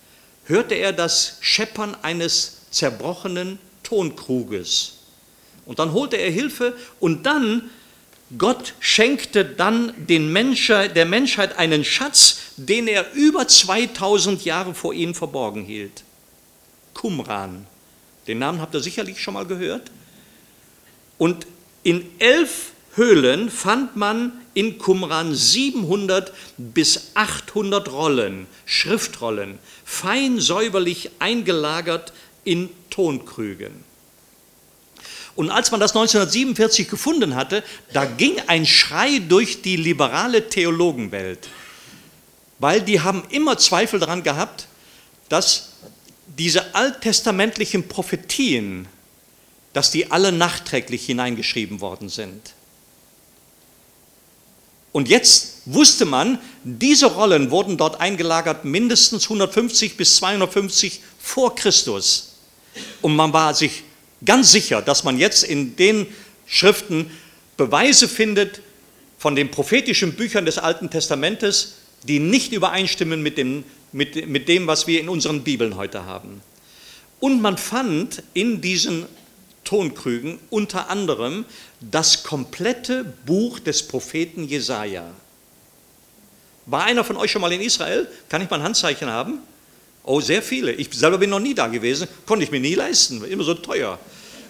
hörte er das Scheppern eines zerbrochenen Tonkruges. Und dann holte er Hilfe und dann, Gott schenkte dann den Menschheit, der Menschheit einen Schatz, den er über zweitausend Jahre vor ihnen verborgen hielt. Qumran. Den Namen habt ihr sicherlich schon mal gehört. Und in elf Höhlen fand man in Qumran siebenhundert bis achthundert Rollen, Schriftrollen, fein säuberlich eingelagert in Tonkrügen. Und als man das neunzehnhundertsiebenundvierzig gefunden hatte, da ging ein Schrei durch die liberale Theologenwelt, weil die haben immer Zweifel daran gehabt, dass diese alttestamentlichen Prophetien, dass die alle nachträglich hineingeschrieben worden sind. Und jetzt wusste man, diese Rollen wurden dort eingelagert mindestens hundertfünfzig bis zweihundertfünfzig vor Christus. Und man war sich ganz sicher, dass man jetzt in den Schriften Beweise findet von den prophetischen Büchern des Alten Testamentes, die nicht übereinstimmen mit dem, mit, mit dem, was wir in unseren Bibeln heute haben. Und man fand in diesen Tonkrügen unter anderem das komplette Buch des Propheten Jesaja. War einer von euch schon mal in Israel? Kann ich mal ein Handzeichen haben? Oh, sehr viele. Ich selber bin noch nie da gewesen, konnte ich mir nie leisten, immer so teuer.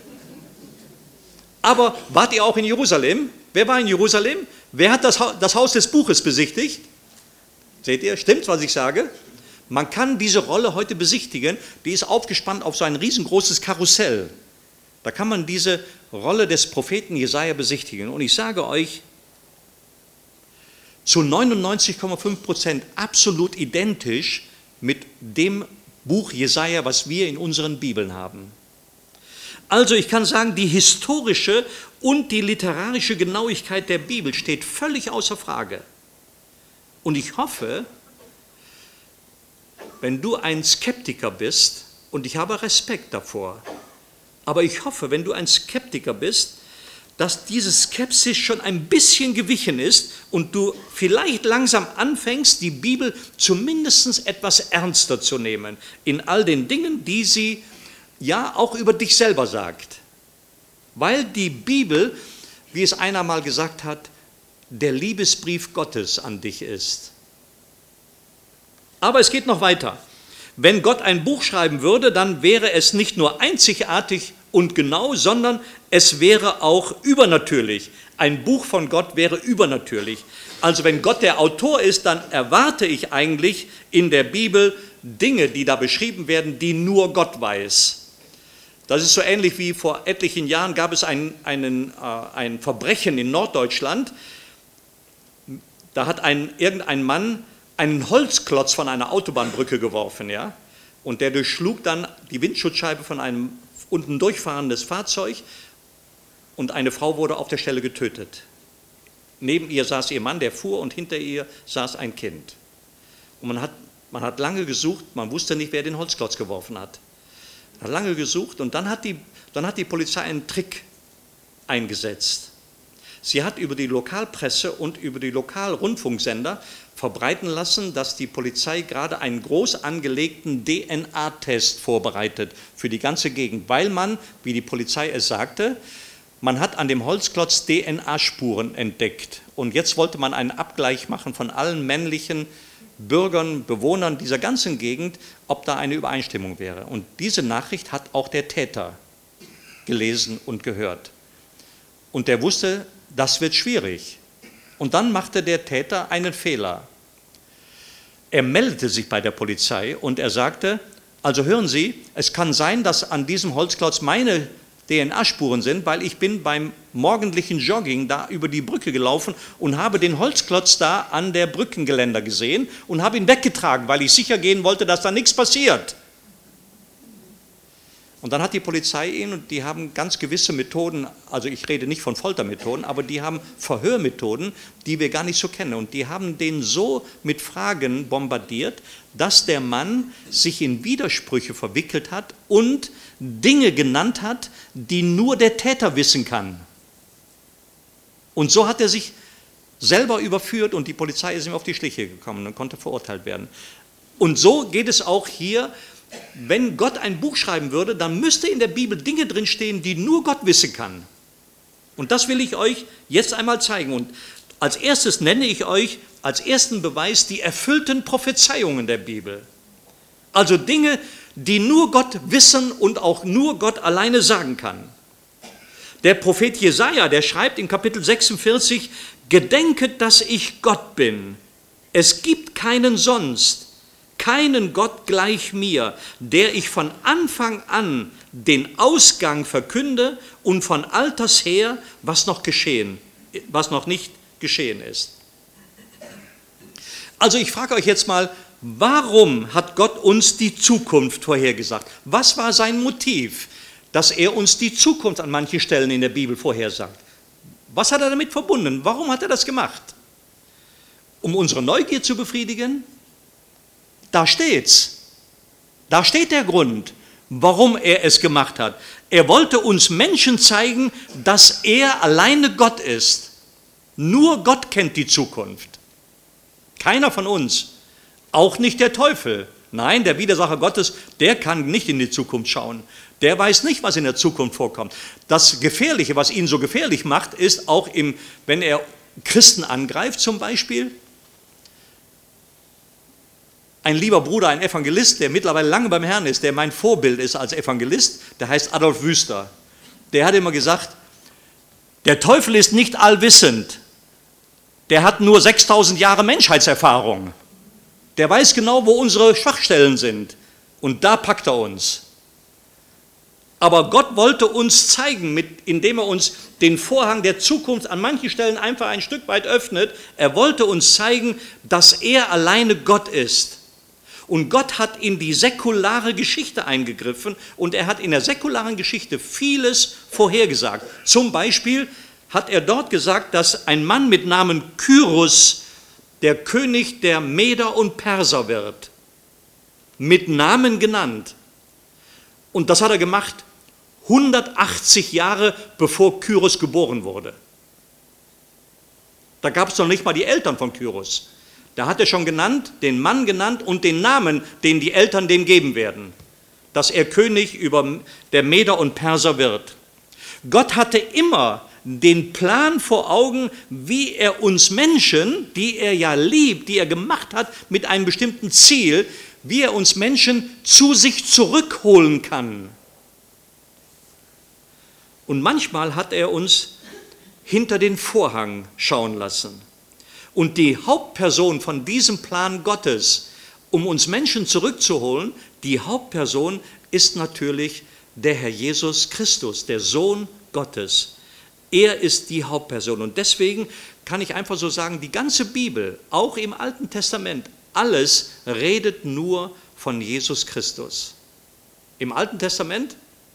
Aber wart ihr auch in Jerusalem? Wer war in Jerusalem? Wer hat das, das Haus des Buches besichtigt? Seht ihr, stimmt, was ich sage? Man kann diese Rolle heute besichtigen, die ist aufgespannt auf so ein riesengroßes Karussell. Da kann man diese Rolle des Propheten Jesaja besichtigen. Und ich sage euch, zu neunundneunzig Komma fünf Prozent absolut identisch mit dem Buch Jesaja, was wir in unseren Bibeln haben. Also ich kann sagen, die historische und die literarische Genauigkeit der Bibel steht völlig außer Frage. Und ich hoffe, wenn du ein Skeptiker bist, und ich habe Respekt davor, aber ich hoffe, wenn du ein Skeptiker bist, dass diese Skepsis schon ein bisschen gewichen ist und du vielleicht langsam anfängst, die Bibel zumindest etwas ernster zu nehmen, in all den Dingen, die sie ja auch über dich selber sagt. Weil die Bibel, wie es einer mal gesagt hat, der Liebesbrief Gottes an dich ist. Aber es geht noch weiter. Wenn Gott ein Buch schreiben würde, dann wäre es nicht nur einzigartig und genau, sondern es wäre auch übernatürlich. Ein Buch von Gott wäre übernatürlich. Also wenn Gott der Autor ist, dann erwarte ich eigentlich in der Bibel Dinge, die da beschrieben werden, die nur Gott weiß. Das ist so ähnlich wie vor etlichen Jahren gab es ein, einen, äh, ein Verbrechen in Norddeutschland. Da hat ein, irgendein Mann einen Holzklotz von einer Autobahnbrücke geworfen, ja, und der durchschlug dann die Windschutzscheibe von einem unten durchfahrendes Fahrzeug und eine Frau wurde auf der Stelle getötet. Neben ihr saß ihr Mann, der fuhr, und hinter ihr saß ein Kind. Und man hat, man hat lange gesucht, man wusste nicht, wer den Holzklotz geworfen hat. Man hat lange gesucht und dann hat die, dann hat die Polizei einen Trick eingesetzt. Sie hat über die Lokalpresse und über die Lokalrundfunksender verbreiten lassen, dass die Polizei gerade einen groß angelegten D N A-Test vorbereitet für die ganze Gegend, weil man, wie die Polizei es sagte, man hat an dem Holzklotz D N A-Spuren entdeckt. Und jetzt wollte man einen Abgleich machen von allen männlichen Bürgern, Bewohnern dieser ganzen Gegend, ob da eine Übereinstimmung wäre. Und diese Nachricht hat auch der Täter gelesen und gehört. Und der wusste, das wird schwierig. Und dann machte der Täter einen Fehler. Er meldete sich bei der Polizei und er sagte, also hören Sie, es kann sein, dass an diesem Holzklotz meine D N A-Spuren sind, weil ich bin beim morgendlichen Jogging da über die Brücke gelaufen und habe den Holzklotz da an der Brückengeländer gesehen und habe ihn weggetragen, weil ich sicher gehen wollte, dass da nichts passiert. Und dann hat die Polizei ihn, und die haben ganz gewisse Methoden, also ich rede nicht von Foltermethoden, aber die haben Verhörmethoden, die wir gar nicht so kennen. Und die haben den so mit Fragen bombardiert, dass der Mann sich in Widersprüche verwickelt hat und Dinge genannt hat, die nur der Täter wissen kann. Und so hat er sich selber überführt und die Polizei ist ihm auf die Schliche gekommen und konnte verurteilt werden. Und so geht es auch hier, wenn Gott ein Buch schreiben würde, dann müsste in der Bibel Dinge drinstehen, die nur Gott wissen kann. Und das will ich euch jetzt einmal zeigen. Und als erstes nenne ich euch als ersten Beweis die erfüllten Prophezeiungen der Bibel. Also Dinge, die nur Gott wissen und auch nur Gott alleine sagen kann. Der Prophet Jesaja, der schreibt in Kapitel sechsundvierzig, gedenket, dass ich Gott bin. Es gibt keinen sonst, keinen Gott gleich mir, der ich von Anfang an den Ausgang verkünde und von alters her, was noch geschehen, was noch nicht geschehen ist. Also ich frage euch jetzt mal, warum hat Gott uns die Zukunft vorhergesagt? Was war sein Motiv, dass er uns die Zukunft an manchen Stellen in der Bibel vorhersagt? Was hat er damit verbunden? Warum hat er das gemacht? Um unsere Neugier zu befriedigen? Da steht's. Da steht der Grund, warum er es gemacht hat. Er wollte uns Menschen zeigen, dass er alleine Gott ist. Nur Gott kennt die Zukunft. Keiner von uns. Auch nicht der Teufel. Nein, der Widersacher Gottes, der kann nicht in die Zukunft schauen. Der weiß nicht, was in der Zukunft vorkommt. Das Gefährliche, was ihn so gefährlich macht, ist auch, im, wenn er Christen angreift zum Beispiel. Ein lieber Bruder, ein Evangelist, der mittlerweile lange beim Herrn ist, der mein Vorbild ist als Evangelist, der heißt Adolf Wüster. Der hat immer gesagt, der Teufel ist nicht allwissend. Der hat nur sechstausend Jahre Menschheitserfahrung. Der weiß genau, wo unsere Schwachstellen sind. Und da packt er uns. Aber Gott wollte uns zeigen, mit, indem er uns den Vorhang der Zukunft an manchen Stellen einfach ein Stück weit öffnet. Er wollte uns zeigen, dass er alleine Gott ist. Und Gott hat in die säkulare Geschichte eingegriffen und er hat in der säkularen Geschichte vieles vorhergesagt. Zum Beispiel hat er dort gesagt, dass ein Mann mit Namen Kyros der König der Meder und Perser wird. Mit Namen genannt. Und das hat er gemacht hundertachtzig Jahre bevor Kyros geboren wurde. Da gab es noch nicht mal die Eltern von Kyros. Da hat er schon genannt, den Mann genannt und den Namen, den die Eltern dem geben werden, dass er König über der Meder und Perser wird. Gott hatte immer den Plan vor Augen, wie er uns Menschen, die er ja liebt, die er gemacht hat mit einem bestimmten Ziel, wie er uns Menschen zu sich zurückholen kann. Und manchmal hat er uns hinter den Vorhang schauen lassen. Und die Hauptperson von diesem Plan Gottes, um uns Menschen zurückzuholen, die Hauptperson ist natürlich der Herr Jesus Christus, der Sohn Gottes. Er ist die Hauptperson. Und deswegen kann ich einfach so sagen, die ganze Bibel, auch im Alten Testament, alles redet nur von Jesus Christus. Im Alten Testament,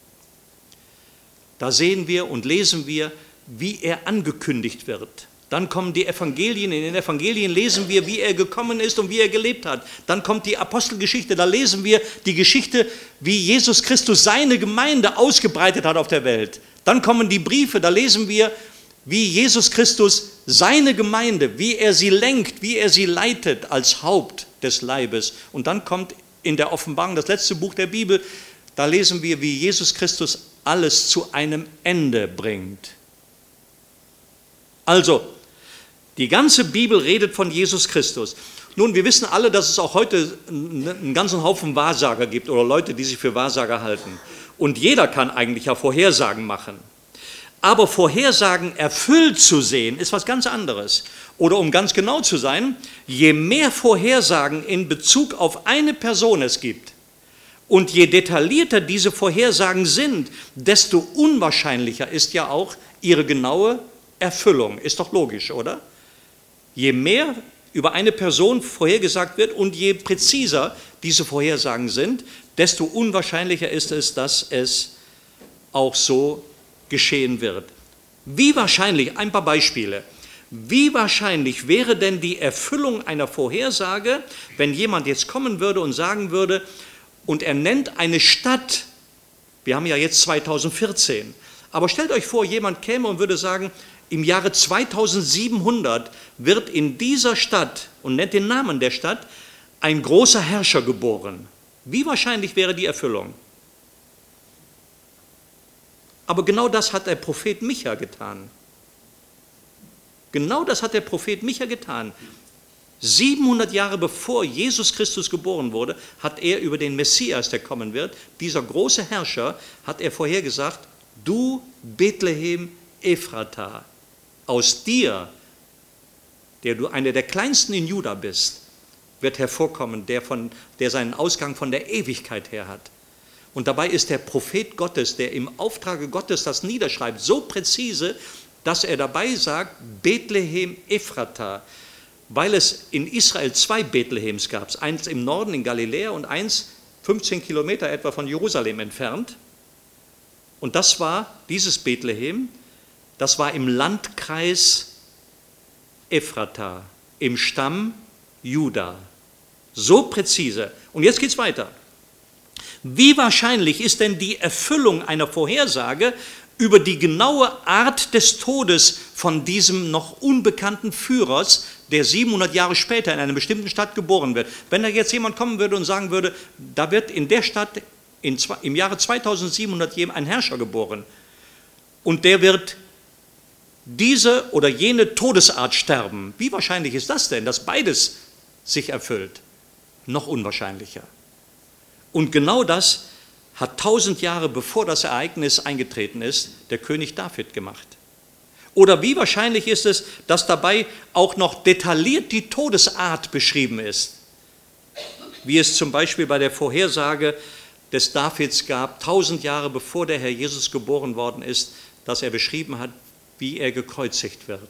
da sehen wir und lesen wir, wie er angekündigt wird. Dann kommen die Evangelien, in den Evangelien lesen wir, wie er gekommen ist und wie er gelebt hat. Dann kommt die Apostelgeschichte, da lesen wir die Geschichte, wie Jesus Christus seine Gemeinde ausgebreitet hat auf der Welt. Dann kommen die Briefe, da lesen wir, wie Jesus Christus seine Gemeinde, wie er sie lenkt, wie er sie leitet als Haupt des Leibes. Und dann kommt in der Offenbarung, das letzte Buch der Bibel, da lesen wir, wie Jesus Christus alles zu einem Ende bringt. Also, die ganze Bibel redet von Jesus Christus. Nun, wir wissen alle, dass es auch heute einen ganzen Haufen Wahrsager gibt oder Leute, die sich für Wahrsager halten. Und jeder kann eigentlich ja Vorhersagen machen. Aber Vorhersagen erfüllt zu sehen, ist was ganz anderes. Oder um ganz genau zu sein, je mehr Vorhersagen in Bezug auf eine Person es gibt und je detaillierter diese Vorhersagen sind, desto unwahrscheinlicher ist ja auch ihre genaue Erfüllung. Ist doch logisch, oder? Je mehr über eine Person vorhergesagt wird und je präziser diese Vorhersagen sind, desto unwahrscheinlicher ist es, dass es auch so geschehen wird. Wie wahrscheinlich, ein paar Beispiele, wie wahrscheinlich wäre denn die Erfüllung einer Vorhersage, wenn jemand jetzt kommen würde und sagen würde, und er nennt eine Stadt, wir haben ja jetzt zweitausendvierzehn, aber stellt euch vor, jemand käme und würde sagen, im Jahre zweitausendsiebenhundert wird in dieser Stadt, und nennt den Namen der Stadt, ein großer Herrscher geboren. Wie wahrscheinlich wäre die Erfüllung? Aber genau das hat der Prophet Micha getan. Genau das hat der Prophet Micha getan. siebenhundert Jahre bevor Jesus Christus geboren wurde, hat er über den Messias, der kommen wird, dieser große Herrscher, hat er vorhergesagt, du Bethlehem Ephrata, aus dir, der du einer der kleinsten in Juda bist, wird hervorkommen, der, von, der seinen Ausgang von der Ewigkeit her hat. Und dabei ist der Prophet Gottes, der im Auftrage Gottes das niederschreibt, so präzise, dass er dabei sagt, Bethlehem Ephrata, weil es in Israel zwei Bethlehems gab, eins im Norden in Galiläa und eins fünfzehn Kilometer etwa von Jerusalem entfernt. Und das war, dieses Bethlehem, das war im Landkreis Ephrata, im Stamm Juda. So präzise. Und jetzt geht es weiter. Wie wahrscheinlich ist denn die Erfüllung einer Vorhersage über die genaue Art des Todes von diesem noch unbekannten Führers, der siebenhundert Jahre später in einer bestimmten Stadt geboren wird? Wenn da jetzt jemand kommen würde und sagen würde, da wird in der Stadt in, im Jahre zweitausendsiebenhundert ein Herrscher geboren und der wird diese oder jene Todesart sterben. Wie wahrscheinlich ist das denn, dass beides sich erfüllt? Noch unwahrscheinlicher. Und genau das hat tausend Jahre bevor das Ereignis eingetreten ist, der König David gemacht. Oder wie wahrscheinlich ist es, dass dabei auch noch detailliert die Todesart beschrieben ist? Wie es zum Beispiel bei der Vorhersage des Davids gab, tausend Jahre bevor der Herr Jesus geboren worden ist, dass er beschrieben hat, wie er gekreuzigt wird.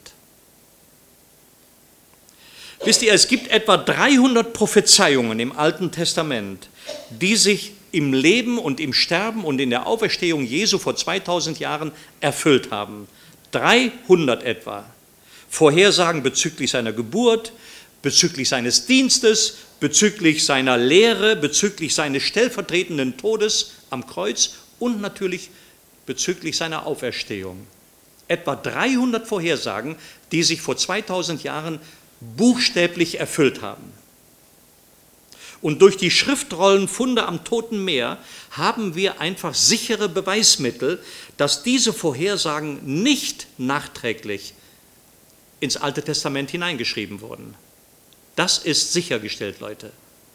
Wisst ihr, es gibt etwa dreihundert Prophezeiungen im Alten Testament, die sich im Leben und im Sterben und in der Auferstehung Jesu vor zweitausend Jahren erfüllt haben. dreihundert etwa. Vorhersagen bezüglich seiner Geburt, bezüglich seines Dienstes, bezüglich seiner Lehre, bezüglich seines stellvertretenden Todes am Kreuz und natürlich bezüglich seiner Auferstehung. Etwa dreihundert Vorhersagen, die sich vor zweitausend Jahren buchstäblich erfüllt haben. Und durch die Schriftrollenfunde am Toten Meer haben wir einfach sichere Beweismittel, dass diese Vorhersagen nicht nachträglich ins Alte Testament hineingeschrieben wurden. Das ist sichergestellt, Leute.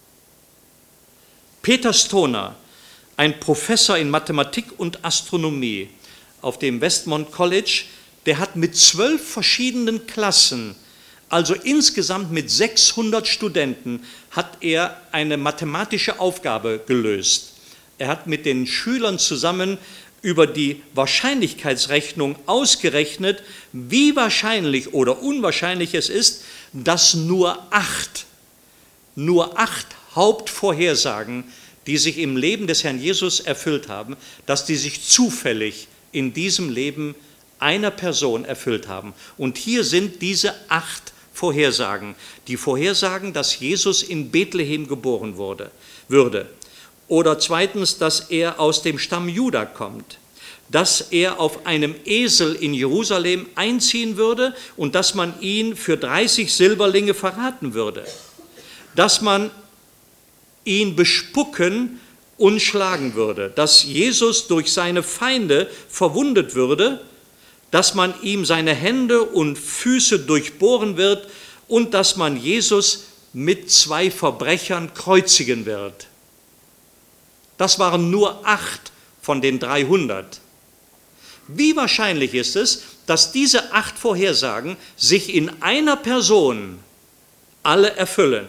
Peter Stoner, ein Professor in Mathematik und Astronomie auf dem Westmont College, der hat mit zwölf verschiedenen Klassen, also insgesamt mit sechshundert Studenten, hat er eine mathematische Aufgabe gelöst. Er hat mit den Schülern zusammen über die Wahrscheinlichkeitsrechnung ausgerechnet, wie wahrscheinlich oder unwahrscheinlich es ist, dass nur acht, nur acht Hauptvorhersagen, die sich im Leben des Herrn Jesus erfüllt haben, dass die sich zufällig in diesem Leben einer Person erfüllt haben. Und hier sind diese acht Vorhersagen. Die Vorhersagen, dass Jesus in Bethlehem geboren wurde, würde. Oder zweitens, dass er aus dem Stamm Juda kommt. Dass er auf einem Esel in Jerusalem einziehen würde und dass man ihn für dreißig Silberlinge verraten würde. Dass man ihn bespucken und schlagen würde. Dass Jesus durch seine Feinde verwundet würde, dass man ihm seine Hände und Füße durchbohren wird und dass man Jesus mit zwei Verbrechern kreuzigen wird. Das waren nur acht von den dreihundert. Wie wahrscheinlich ist es, dass diese acht Vorhersagen sich in einer Person alle erfüllen?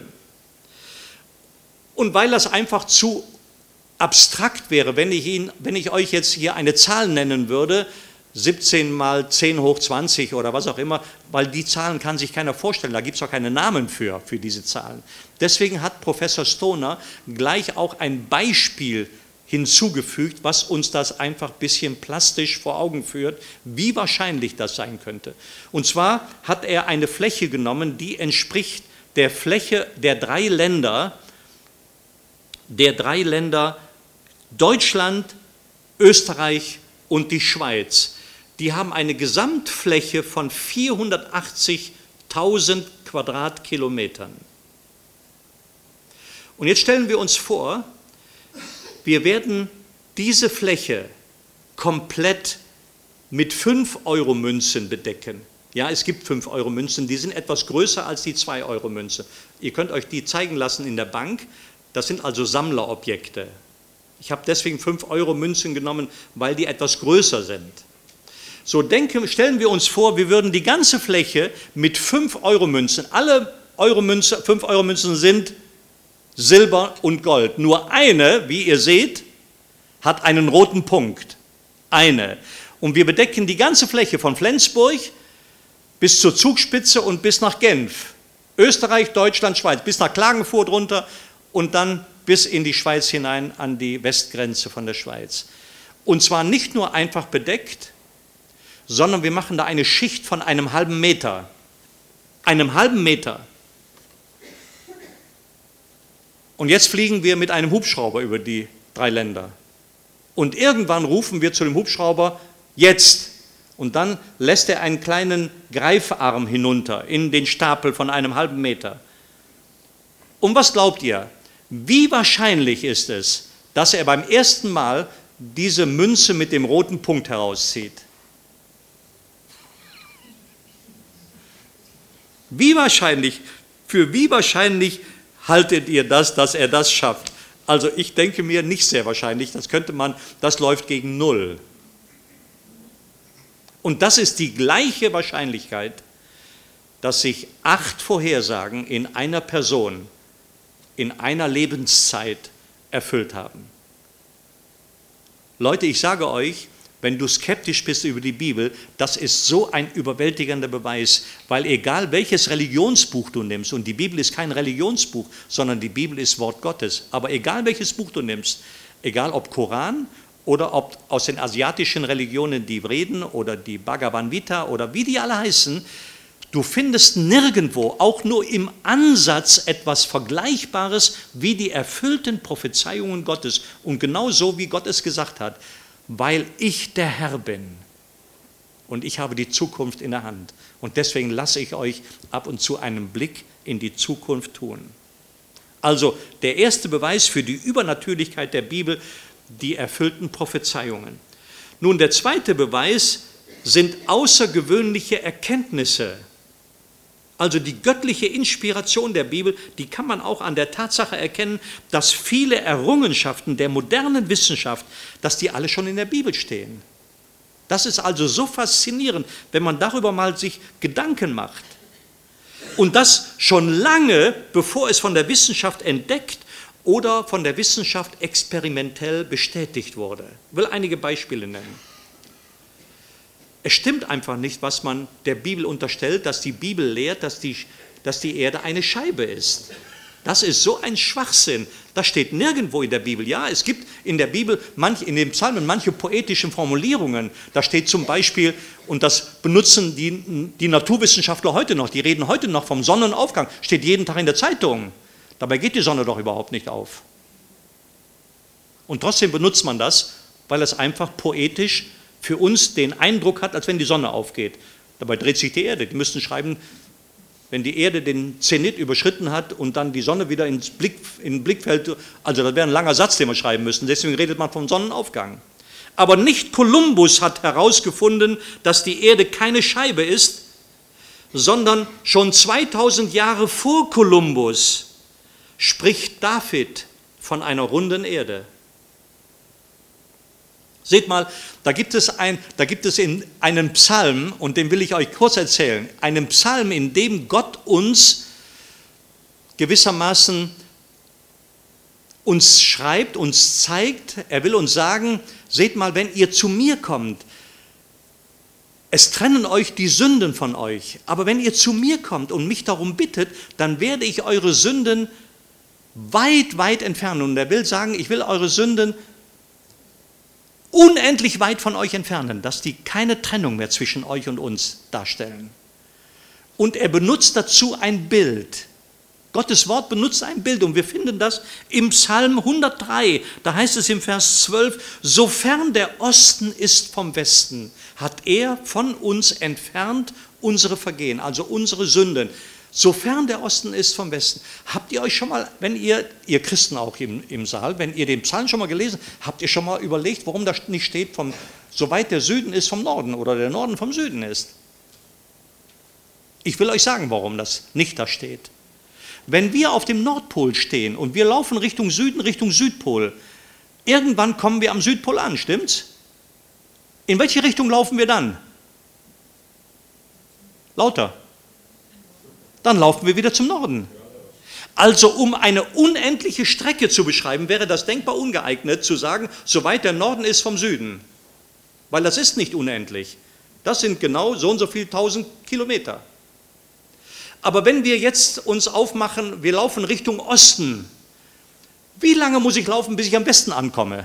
Und weil das einfach zu abstrakt wäre, wenn ich, Ihnen, wenn ich euch jetzt hier eine Zahl nennen würde, siebzehn mal zehn hoch zwanzig oder was auch immer, weil die Zahlen kann sich keiner vorstellen, da gibt es auch keine Namen für, für diese Zahlen. Deswegen hat Professor Stoner gleich auch ein Beispiel hinzugefügt, was uns das einfach ein bisschen plastisch vor Augen führt, wie wahrscheinlich das sein könnte. Und zwar hat er eine Fläche genommen, die entspricht der Fläche der drei Länder, der drei Länder Deutschland, Österreich und die Schweiz. Die haben eine Gesamtfläche von vierhundertachtzigtausend Quadratkilometern. Und jetzt stellen wir uns vor, wir werden diese Fläche komplett mit fünf Euro Münzen bedecken. Ja, es gibt fünf Euro Münzen, die sind etwas größer als die zwei Euro Münze. Ihr könnt euch die zeigen lassen in der Bank. Das sind also Sammlerobjekte. Ich habe deswegen fünf Euro Münzen genommen, weil die etwas größer sind. So denken, stellen wir uns vor, wir würden die ganze Fläche mit fünf Euro Münzen, alle Euro Münze, fünf Euro Münzen sind Silber und Gold. Nur eine, wie ihr seht, hat einen roten Punkt. Eine. Und wir bedecken die ganze Fläche von Flensburg bis zur Zugspitze und bis nach Genf. Österreich, Deutschland, Schweiz, bis nach Klagenfurt runter und dann bis in die Schweiz hinein an die Westgrenze von der Schweiz. Und zwar nicht nur einfach bedeckt, sondern wir machen da eine Schicht von einem halben Meter. Einem halben Meter. Und jetzt fliegen wir mit einem Hubschrauber über die drei Länder. Und irgendwann rufen wir zu dem Hubschrauber, jetzt. Und dann lässt er einen kleinen Greifarm hinunter in den Stapel von einem halben Meter. Und was glaubt ihr? Wie wahrscheinlich ist es, dass er beim ersten Mal diese Münze mit dem roten Punkt herauszieht? Wie wahrscheinlich, für wie wahrscheinlich haltet ihr das, dass er das schafft? Also ich denke mir nicht sehr wahrscheinlich, das könnte man, das läuft gegen Null. Und das ist die gleiche Wahrscheinlichkeit, dass sich acht Vorhersagen in einer Person, in einer Lebenszeit erfüllt haben. Leute, ich sage euch, wenn du skeptisch bist über die Bibel, das ist so ein überwältigender Beweis, weil egal welches Religionsbuch du nimmst, und die Bibel ist kein Religionsbuch, sondern die Bibel ist Wort Gottes, aber egal welches Buch du nimmst, egal ob Koran oder ob aus den asiatischen Religionen die Veden oder die Bhagavad Gita oder wie die alle heißen, du findest nirgendwo, auch nur im Ansatz, etwas Vergleichbares wie die erfüllten Prophezeiungen Gottes und genau so, wie Gott es gesagt hat. Weil ich der Herr bin und ich habe die Zukunft in der Hand. Und deswegen lasse ich euch ab und zu einen Blick in die Zukunft tun. Also der erste Beweis für die Übernatürlichkeit der Bibel, die erfüllten Prophezeiungen. Nun, der zweite Beweis sind außergewöhnliche Erkenntnisse. Also die göttliche Inspiration der Bibel, die kann man auch an der Tatsache erkennen, dass viele Errungenschaften der modernen Wissenschaft, dass die alle schon in der Bibel stehen. Das ist also so faszinierend, wenn man darüber mal sich Gedanken macht. Und das schon lange, bevor es von der Wissenschaft entdeckt oder von der Wissenschaft experimentell bestätigt wurde. Ich will einige Beispiele nennen. Es stimmt einfach nicht, was man der Bibel unterstellt, dass die Bibel lehrt, dass die, dass die Erde eine Scheibe ist. Das ist so ein Schwachsinn. Das steht nirgendwo in der Bibel. Ja, es gibt in der Bibel, manch, in den Psalmen, manche poetischen Formulierungen. Da steht zum Beispiel, und das benutzen die, die Naturwissenschaftler heute noch, die reden heute noch vom Sonnenaufgang, steht jeden Tag in der Zeitung. Dabei geht die Sonne doch überhaupt nicht auf. Und trotzdem benutzt man das, weil es einfach poetisch für uns den Eindruck hat, als wenn die Sonne aufgeht. Dabei dreht sich die Erde. Die müssten schreiben, wenn die Erde den Zenit überschritten hat und dann die Sonne wieder ins Blick, in Blickfeld, also das wäre ein langer Satz, den wir schreiben müssten. Deswegen redet man vom Sonnenaufgang. Aber nicht Kolumbus hat herausgefunden, dass die Erde keine Scheibe ist, sondern schon zweitausend Jahre vor Kolumbus spricht David von einer runden Erde. Seht mal, da gibt es, ein, da gibt es in einen Psalm, und den will ich euch kurz erzählen, einen Psalm, in dem Gott uns gewissermaßen uns schreibt, uns zeigt, er will uns sagen, seht mal, wenn ihr zu mir kommt, es trennen euch die Sünden von euch, aber wenn ihr zu mir kommt und mich darum bittet, dann werde ich eure Sünden weit, weit entfernen. Und er will sagen, ich will eure Sünden unendlich weit von euch entfernen, dass die keine Trennung mehr zwischen euch und uns darstellen. Und er benutzt dazu ein Bild. Gottes Wort benutzt ein Bild und wir finden das im Psalm hundertdrei. Da heißt es im Vers zwölf, sofern der Osten ist vom Westen, hat er von uns entfernt unsere Vergehen, also unsere Sünden. Sofern der Osten ist vom Westen. Habt ihr euch schon mal, wenn ihr, ihr Christen auch im, im Saal, wenn ihr den Psalm schon mal gelesen habt, habt ihr schon mal überlegt, warum da nicht steht, vom, soweit der Süden ist vom Norden oder der Norden vom Süden ist? Ich will euch sagen, warum das nicht da steht. Wenn wir auf dem Nordpol stehen und wir laufen Richtung Süden, Richtung Südpol, irgendwann kommen wir am Südpol an, stimmt's? In welche Richtung laufen wir dann? Lauter. Dann laufen wir wieder zum Norden. Also um eine unendliche Strecke zu beschreiben, wäre das denkbar ungeeignet zu sagen, soweit der Norden ist vom Süden. Weil das ist nicht unendlich. Das sind genau so und so viele tausend Kilometer. Aber wenn wir jetzt uns aufmachen, wir laufen Richtung Osten, wie lange muss ich laufen, bis ich am Westen ankomme?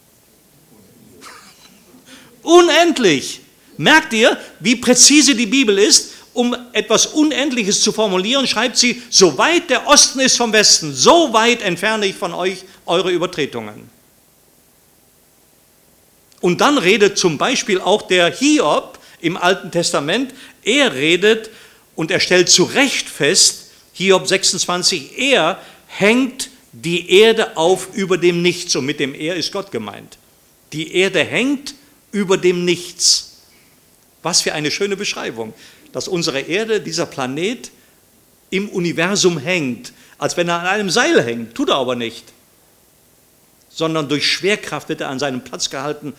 Unendlich. Merkt ihr, wie präzise die Bibel ist? Um etwas Unendliches zu formulieren, schreibt sie, so weit der Osten ist vom Westen, so weit entferne ich von euch eure Übertretungen. Und dann redet zum Beispiel auch der Hiob im Alten Testament, er redet und er stellt zu Recht fest, Hiob sechsundzwanzig, er hängt die Erde auf über dem Nichts. Und mit dem Er ist Gott gemeint. Die Erde hängt über dem Nichts. Was für eine schöne Beschreibung, dass unsere Erde, dieser Planet, im Universum hängt, als wenn er an einem Seil hängt, tut er aber nicht, sondern durch Schwerkraft wird er an seinem Platz gehalten.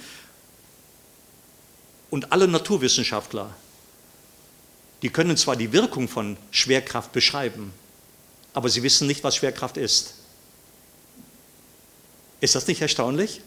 Und alle Naturwissenschaftler, die können zwar die Wirkung von Schwerkraft beschreiben, aber sie wissen nicht, was Schwerkraft ist. Ist das nicht erstaunlich?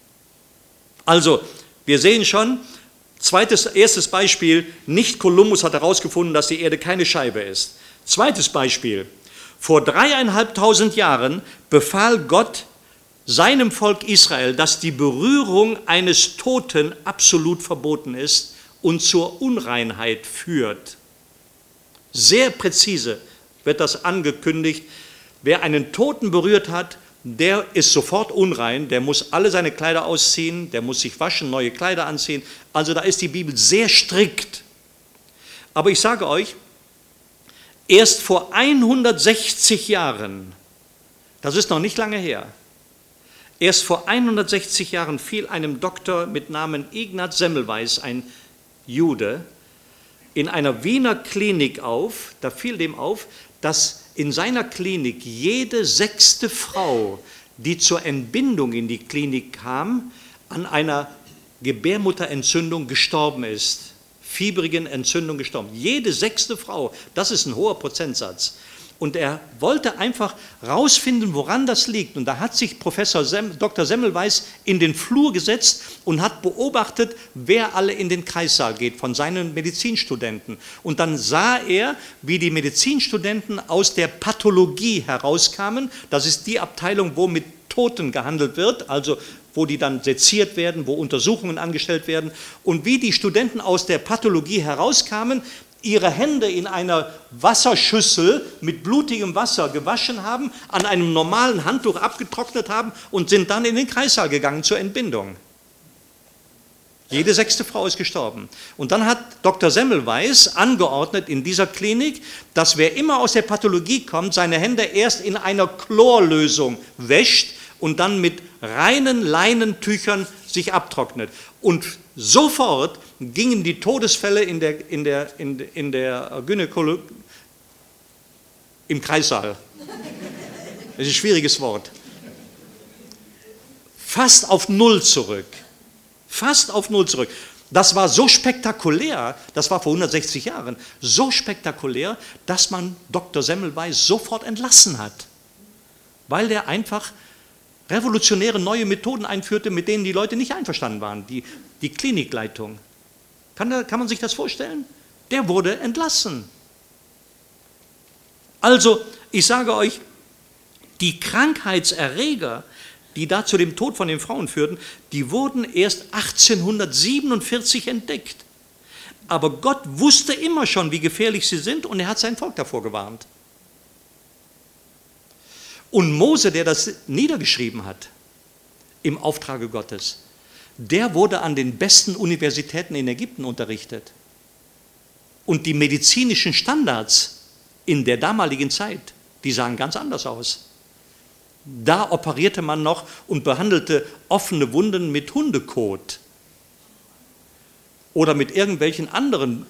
Also, wir sehen schon, zweites, erstes Beispiel, nicht Kolumbus hat herausgefunden, dass die Erde keine Scheibe ist. Zweites Beispiel, vor dreieinhalbtausend Jahren befahl Gott seinem Volk Israel, dass die Berührung eines Toten absolut verboten ist und zur Unreinheit führt. Sehr präzise wird das angekündigt. Wer einen Toten berührt hat, der ist sofort unrein, der muss alle seine Kleider ausziehen, der muss sich waschen, neue Kleider anziehen. Also da ist die Bibel sehr strikt. Aber ich sage euch, erst vor hundertsechzig Jahren, das ist noch nicht lange her, erst vor hundertsechzig Jahren fiel einem Doktor mit Namen Ignaz Semmelweis, ein Jude, in einer Wiener Klinik auf, da fiel dem auf, dass in seiner Klinik jede sechste Frau, die zur Entbindung in die Klinik kam, an einer Gebärmutterentzündung gestorben ist. Fiebrigen Entzündung gestorben. Jede sechste Frau, das ist ein hoher Prozentsatz. Und er wollte einfach rausfinden, woran das liegt. Und da hat sich Professor Sem, Doktor Semmelweis in den Flur gesetzt und hat beobachtet, wer alle in den Kreissaal geht von seinen Medizinstudenten. Und dann sah er, wie die Medizinstudenten aus der Pathologie herauskamen. Das ist die Abteilung, wo mit Toten gehandelt wird, also wo die dann seziert werden, wo Untersuchungen angestellt werden. Und wie die Studenten aus der Pathologie herauskamen, ihre Hände in einer Wasserschüssel mit blutigem Wasser gewaschen haben, an einem normalen Handtuch abgetrocknet haben und sind dann in den Kreissaal gegangen zur Entbindung. Jede sechste Frau ist gestorben. Und dann hat Doktor Semmelweis angeordnet in dieser Klinik, dass wer immer aus der Pathologie kommt, seine Hände erst in einer Chlorlösung wäscht und dann mit reinen Leinentüchern sich abtrocknet. Und sofort gingen die Todesfälle in der, in der, in, in der Gynäkologie, im Kreissaal, das ist ein schwieriges Wort, fast auf Null zurück. Fast auf Null zurück. Das war so spektakulär, das war vor hundertsechzig Jahren, so spektakulär, dass man Doktor Semmelweis sofort entlassen hat, weil der einfach revolutionäre neue Methoden einführte, mit denen die Leute nicht einverstanden waren. Die, die Klinikleitung. Kann, da, kann man sich das vorstellen? Der wurde entlassen. Also, ich sage euch, die Krankheitserreger, die da zu dem Tod von den Frauen führten, die wurden erst achtzehnhundertsiebenundvierzig entdeckt. Aber Gott wusste immer schon, wie gefährlich sie sind, und er hat sein Volk davor gewarnt. Und Mose, der das niedergeschrieben hat, im Auftrage Gottes, der wurde an den besten Universitäten in Ägypten unterrichtet. Und die medizinischen Standards in der damaligen Zeit, die sahen ganz anders aus. Da operierte man noch und behandelte offene Wunden mit Hundekot oder mit irgendwelchen anderen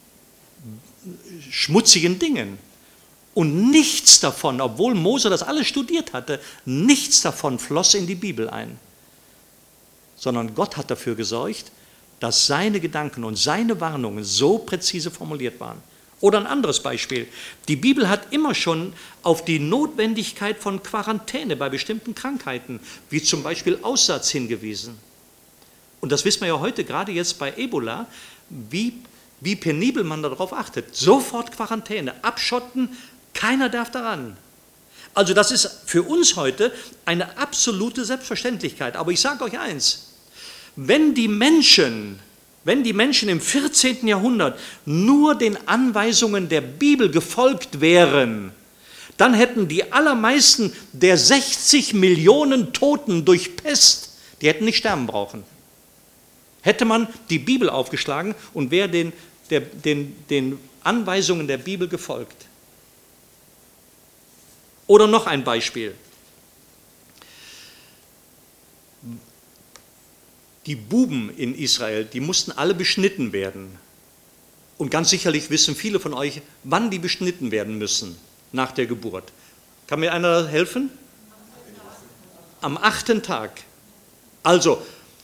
schmutzigen Dingen. Und nichts davon, obwohl Mose das alles studiert hatte, nichts davon floss in die Bibel ein. Sondern Gott hat dafür gesorgt, dass seine Gedanken und seine Warnungen so präzise formuliert waren. Oder ein anderes Beispiel. Die Bibel hat immer schon auf die Notwendigkeit von Quarantäne bei bestimmten Krankheiten, wie zum Beispiel Aussatz, hingewiesen. Und das wissen wir ja heute, gerade jetzt bei Ebola, wie, wie penibel man darauf achtet. Sofort Quarantäne, abschotten, keiner darf daran. Also das ist für uns heute eine absolute Selbstverständlichkeit. Aber ich sage euch eins, wenn die Menschen... Wenn die Menschen im vierzehnten Jahrhundert nur den Anweisungen der Bibel gefolgt wären, dann hätten die allermeisten der sechzig Millionen Toten durch Pest, die hätten nicht sterben brauchen. Hätte man die Bibel aufgeschlagen und wäre den, der, den, den Anweisungen der Bibel gefolgt. Oder noch ein Beispiel. Die Buben in Israel, die mussten alle beschnitten werden. Und ganz sicherlich wissen viele von euch, wann die beschnitten werden müssen nach der Geburt. Kann mir einer helfen? Am achten Tag. Also,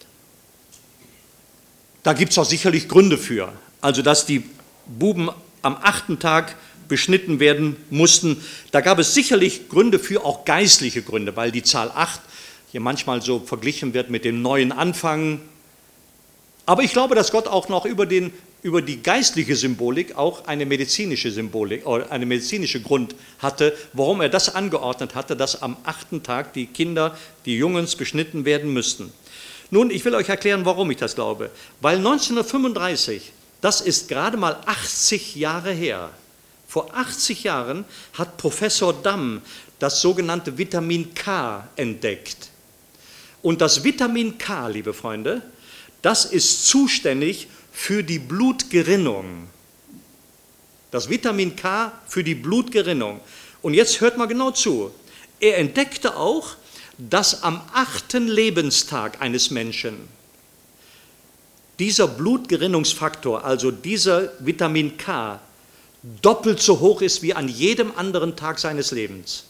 da gibt es auch sicherlich Gründe für. Also, dass die Buben am achten Tag beschnitten werden mussten, da gab es sicherlich Gründe für, auch geistliche Gründe, weil die Zahl acht hier manchmal so verglichen wird mit dem neuen Anfang. Aber ich glaube, dass Gott auch noch über, den, über die geistliche Symbolik auch eine medizinische Symbolik, oder eine medizinische Grund hatte, warum er das angeordnet hatte, dass am achten Tag die Kinder, die Jungens beschnitten werden müssten. Nun, ich will euch erklären, warum ich das glaube. Weil neunzehnhundertfünfunddreißig, das ist gerade mal achtzig Jahre her, vor achtzig Jahren hat Professor Damm das sogenannte Vitamin K entdeckt. Und das Vitamin K, liebe Freunde, das ist zuständig für die Blutgerinnung. Das Vitamin K für die Blutgerinnung. Und jetzt hört mal genau zu. Er entdeckte auch, dass am achten Lebenstag eines Menschen dieser Blutgerinnungsfaktor, also dieser Vitamin K, doppelt so hoch ist wie an jedem anderen Tag seines Lebens.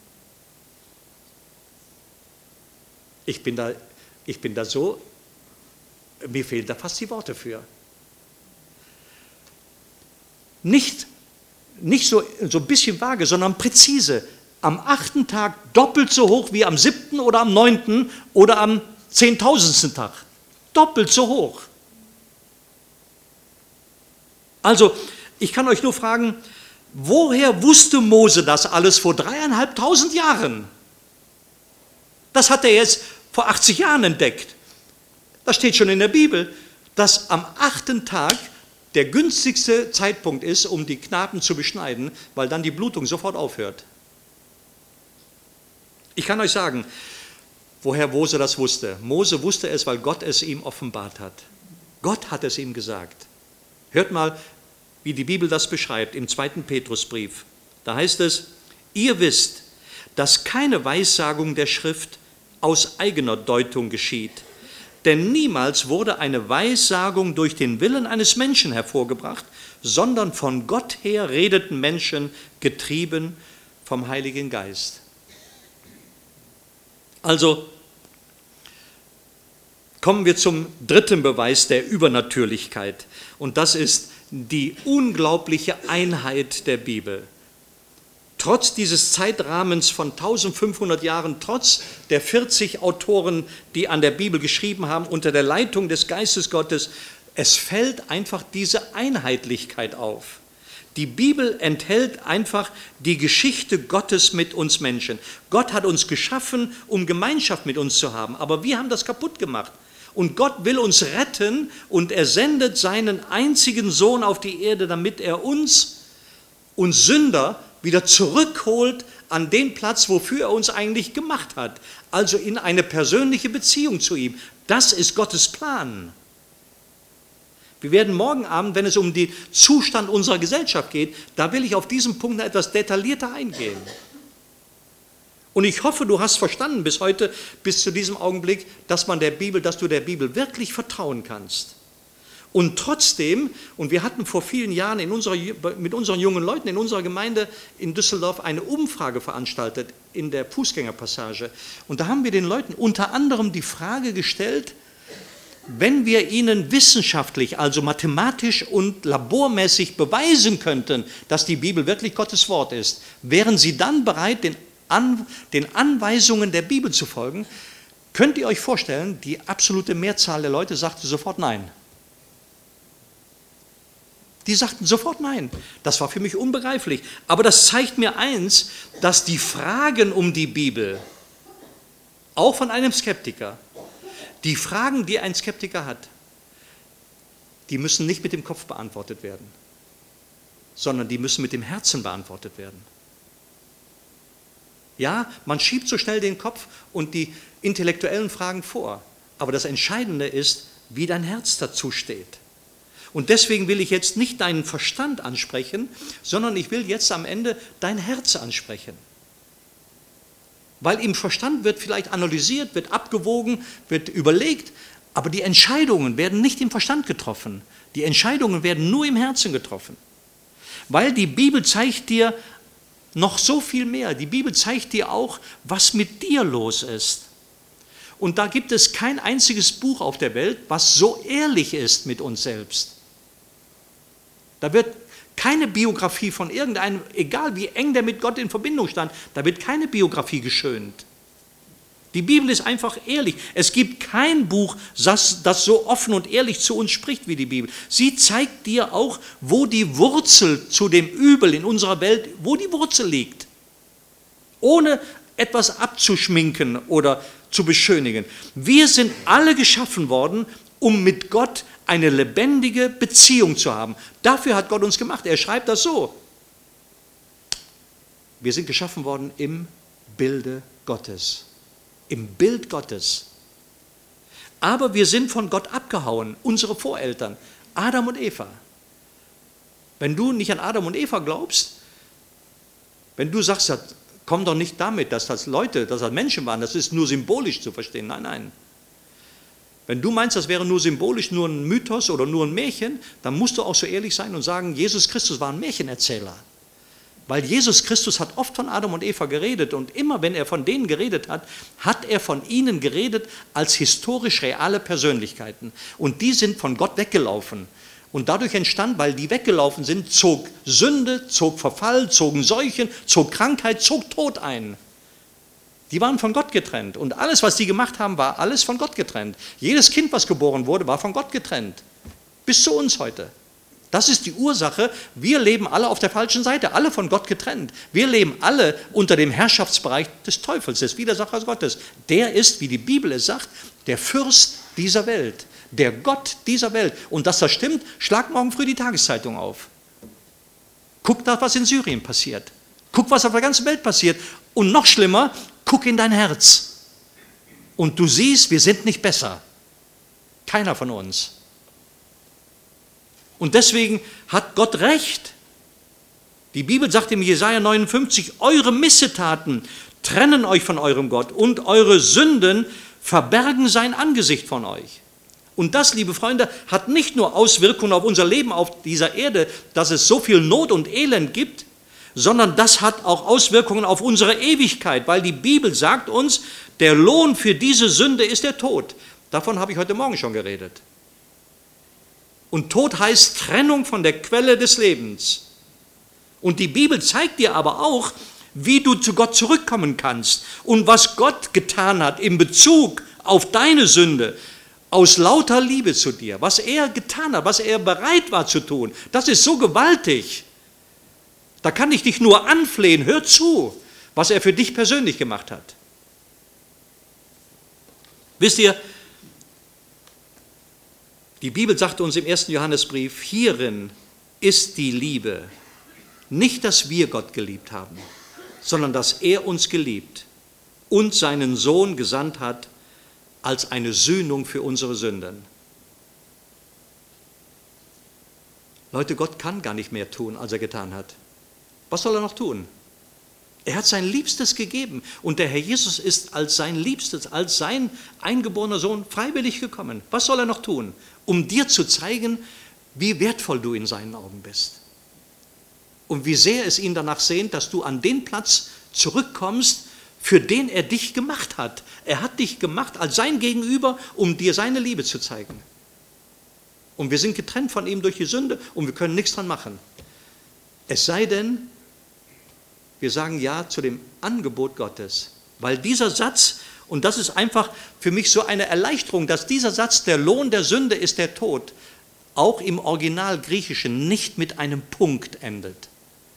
Ich bin da, ich bin da so, mir fehlen da fast die Worte für. Nicht, nicht so, so ein bisschen vage, sondern präzise. Am achten Tag doppelt so hoch wie am siebten oder am neunten oder am zehntausendsten Tag. Doppelt so hoch. Also, ich kann euch nur fragen, woher wusste Mose das alles vor dreieinhalbtausend Jahren? Das hat er jetzt vor achtzig Jahren entdeckt. Das steht schon in der Bibel, dass am achten Tag der günstigste Zeitpunkt ist, um die Knaben zu beschneiden, weil dann die Blutung sofort aufhört. Ich kann euch sagen, woher Mose das wusste. Mose wusste es, weil Gott es ihm offenbart hat. Gott hat es ihm gesagt. Hört mal, wie die Bibel das beschreibt im zweiten Petrusbrief. Da heißt es, ihr wisst, dass keine Weissagung der Schrift aus eigener Deutung geschieht. Denn niemals wurde eine Weissagung durch den Willen eines Menschen hervorgebracht, sondern von Gott her redeten Menschen, getrieben vom Heiligen Geist. Also kommen wir zum dritten Beweis der Übernatürlichkeit. Und das ist die unglaubliche Einheit der Bibel. Trotz dieses Zeitrahmens von eintausendfünfhundert Jahren, trotz der vierzig Autoren, die an der Bibel geschrieben haben, unter der Leitung des Geistes Gottes, es fällt einfach diese Einheitlichkeit auf. Die Bibel enthält einfach die Geschichte Gottes mit uns Menschen. Gott hat uns geschaffen, um Gemeinschaft mit uns zu haben, aber wir haben das kaputt gemacht. Und Gott will uns retten und er sendet seinen einzigen Sohn auf die Erde, damit er uns, uns Sünder, wieder zurückholt an den Platz, wofür er uns eigentlich gemacht hat. Also in eine persönliche Beziehung zu ihm. Das ist Gottes Plan. Wir werden morgen Abend, wenn es um den Zustand unserer Gesellschaft geht, da will ich auf diesen Punkt noch etwas detaillierter eingehen. Und ich hoffe, du hast verstanden bis heute, bis zu diesem Augenblick, dass man der Bibel, dass du der Bibel wirklich vertrauen kannst. Und trotzdem, und wir hatten vor vielen Jahren in unserer, mit unseren jungen Leuten in unserer Gemeinde in Düsseldorf eine Umfrage veranstaltet in der Fußgängerpassage. Und da haben wir den Leuten unter anderem die Frage gestellt, wenn wir ihnen wissenschaftlich, also mathematisch und labormäßig beweisen könnten, dass die Bibel wirklich Gottes Wort ist, wären sie dann bereit, den, An, den Anweisungen der Bibel zu folgen? Könnt ihr euch vorstellen, die absolute Mehrzahl der Leute sagte sofort nein. Die sagten sofort nein. Das war für mich unbegreiflich. Aber das zeigt mir eins, dass die Fragen um die Bibel, auch von einem Skeptiker, die Fragen, die ein Skeptiker hat, die müssen nicht mit dem Kopf beantwortet werden, sondern die müssen mit dem Herzen beantwortet werden. Ja, man schiebt so schnell den Kopf und die intellektuellen Fragen vor, aber das Entscheidende ist, wie dein Herz dazu steht. Und deswegen will ich jetzt nicht deinen Verstand ansprechen, sondern ich will jetzt am Ende dein Herz ansprechen. Weil im Verstand wird vielleicht analysiert, wird abgewogen, wird überlegt, aber die Entscheidungen werden nicht im Verstand getroffen. Die Entscheidungen werden nur im Herzen getroffen. Weil die Bibel zeigt dir noch so viel mehr. Die Bibel zeigt dir auch, was mit dir los ist. Und da gibt es kein einziges Buch auf der Welt, was so ehrlich ist mit uns selbst. Da wird keine Biografie von irgendeinem, egal wie eng der mit Gott in Verbindung stand, da wird keine Biografie geschönt. Die Bibel ist einfach ehrlich. Es gibt kein Buch, das, das so offen und ehrlich zu uns spricht wie die Bibel. Sie zeigt dir auch, wo die Wurzel zu dem Übel in unserer Welt, wo die Wurzel liegt. Ohne etwas abzuschminken oder zu beschönigen. Wir sind alle geschaffen worden, um mit Gott eine lebendige Beziehung zu haben. Dafür hat Gott uns gemacht. Er schreibt das so. Wir sind geschaffen worden im Bilde Gottes. Im Bild Gottes. Aber wir sind von Gott abgehauen, unsere Voreltern, Adam und Eva. Wenn du nicht an Adam und Eva glaubst, wenn du sagst, komm doch nicht damit, dass das Leute, dass das Menschen waren, das ist nur symbolisch zu verstehen. Nein, nein. Wenn du meinst, das wäre nur symbolisch, nur ein Mythos oder nur ein Märchen, dann musst du auch so ehrlich sein und sagen, Jesus Christus war ein Märchenerzähler. Weil Jesus Christus hat oft von Adam und Eva geredet und immer, wenn er von denen geredet hat, hat er von ihnen geredet als historisch reale Persönlichkeiten. Und die sind von Gott weggelaufen. Und dadurch entstand, weil die weggelaufen sind, zog Sünde, zog Verfall, zogen Seuchen, zog Krankheit, zog Tod ein. Die waren von Gott getrennt und alles, was die gemacht haben, war alles von Gott getrennt. Jedes Kind, was geboren wurde, war von Gott getrennt. Bis zu uns heute. Das ist die Ursache. Wir leben alle auf der falschen Seite, alle von Gott getrennt. Wir leben alle unter dem Herrschaftsbereich des Teufels, des Widersachers Gottes. Der ist, wie die Bibel es sagt, der Fürst dieser Welt, der Gott dieser Welt. Und dass das stimmt, schlag morgen früh die Tageszeitung auf. Guck da, was in Syrien passiert. Guck, was auf der ganzen Welt passiert. Und noch schlimmer, guck in dein Herz. Und du siehst, wir sind nicht besser. Keiner von uns. Und deswegen hat Gott recht. Die Bibel sagt im Jesaja neunundfünfzig, eure Missetaten trennen euch von eurem Gott und eure Sünden verbergen sein Angesicht von euch. Und das, liebe Freunde, hat nicht nur Auswirkungen auf unser Leben auf dieser Erde, dass es so viel Not und Elend gibt, sondern das hat auch Auswirkungen auf unsere Ewigkeit, weil die Bibel sagt uns, der Lohn für diese Sünde ist der Tod. Davon habe ich heute Morgen schon geredet. Und Tod heißt Trennung von der Quelle des Lebens. Und die Bibel zeigt dir aber auch, wie du zu Gott zurückkommen kannst und was Gott getan hat in Bezug auf deine Sünde, aus lauter Liebe zu dir, was er getan hat, was er bereit war zu tun. Das ist so gewaltig. Da kann ich dich nur anflehen, hör zu, was er für dich persönlich gemacht hat. Wisst ihr, die Bibel sagt uns im ersten Johannesbrief, hierin ist die Liebe, nicht, dass wir Gott geliebt haben, sondern dass er uns geliebt und seinen Sohn gesandt hat als eine Sühnung für unsere Sünden. Leute, Gott kann gar nicht mehr tun, als er getan hat. Was soll er noch tun? Er hat sein Liebstes gegeben und der Herr Jesus ist als sein Liebstes, als sein eingeborener Sohn freiwillig gekommen. Was soll er noch tun? Um dir zu zeigen, wie wertvoll du in seinen Augen bist. Und wie sehr es ihn danach sehnt, dass du an den Platz zurückkommst, für den er dich gemacht hat. Er hat dich gemacht als sein Gegenüber, um dir seine Liebe zu zeigen. Und wir sind getrennt von ihm durch die Sünde und wir können nichts dran machen. Es sei denn, wir sagen Ja zu dem Angebot Gottes, weil dieser Satz, und das ist einfach für mich so eine Erleichterung, dass dieser Satz, der Lohn der Sünde ist der Tod, auch im Original Griechischen nicht mit einem Punkt endet.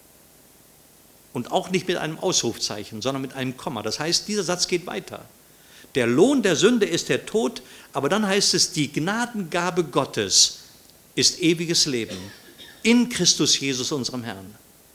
Und auch nicht mit einem Ausrufzeichen, sondern mit einem Komma. Das heißt, dieser Satz geht weiter. Der Lohn der Sünde ist der Tod, aber dann heißt es, die Gnadengabe Gottes ist ewiges Leben in Christus Jesus, unserem Herrn.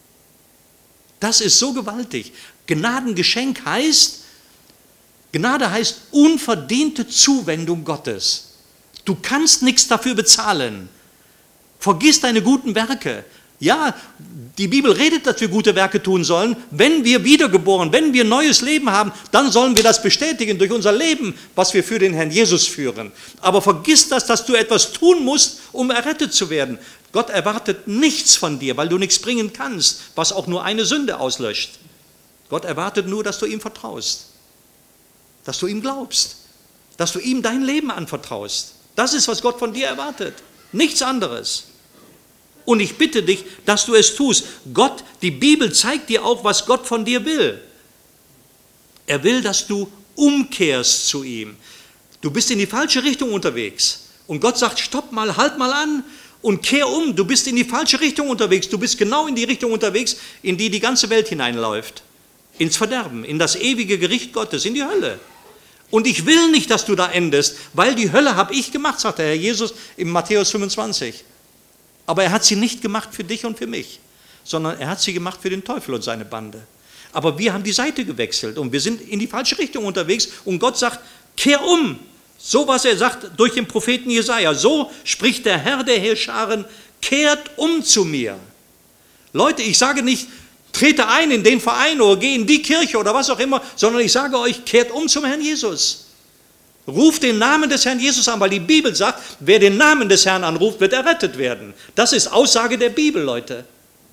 Das ist so gewaltig. Gnadengeschenk heißt, Gnade heißt unverdiente Zuwendung Gottes. Du kannst nichts dafür bezahlen. Vergiss deine guten Werke. Ja, die Bibel redet, dass wir gute Werke tun sollen. Wenn wir wiedergeboren, wenn wir neues Leben haben, dann sollen wir das bestätigen durch unser Leben, was wir für den Herrn Jesus führen. Aber vergiss das, dass du etwas tun musst, um errettet zu werden. Gott erwartet nichts von dir, weil du nichts bringen kannst, was auch nur eine Sünde auslöscht. Gott erwartet nur, dass du ihm vertraust, dass du ihm glaubst, dass du ihm dein Leben anvertraust. Das ist, was Gott von dir erwartet. Nichts anderes. Und ich bitte dich, dass du es tust. Gott, die Bibel zeigt dir auch, was Gott von dir will. Er will, dass du umkehrst zu ihm. Du bist in die falsche Richtung unterwegs. Und Gott sagt, stopp mal, halt mal an und kehr um. Du bist in die falsche Richtung unterwegs. Du bist genau in die Richtung unterwegs, in die die ganze Welt hineinläuft. Ins Verderben, in das ewige Gericht Gottes, in die Hölle. Und ich will nicht, dass du da endest, weil die Hölle habe ich gemacht, sagt der Herr Jesus in Matthäus fünfundzwanzig. Aber er hat sie nicht gemacht für dich und für mich, sondern er hat sie gemacht für den Teufel und seine Bande. Aber wir haben die Seite gewechselt und wir sind in die falsche Richtung unterwegs und Gott sagt, kehr um. So was er sagt durch den Propheten Jesaja. So spricht der Herr der Heerscharen, kehrt um zu mir. Leute, ich sage nicht, trete ein in den Verein oder geh in die Kirche oder was auch immer, sondern ich sage euch, kehrt um zum Herrn Jesus. Ruft den Namen des Herrn Jesus an, weil die Bibel sagt, wer den Namen des Herrn anruft, wird errettet werden. Das ist Aussage der Bibel, Leute.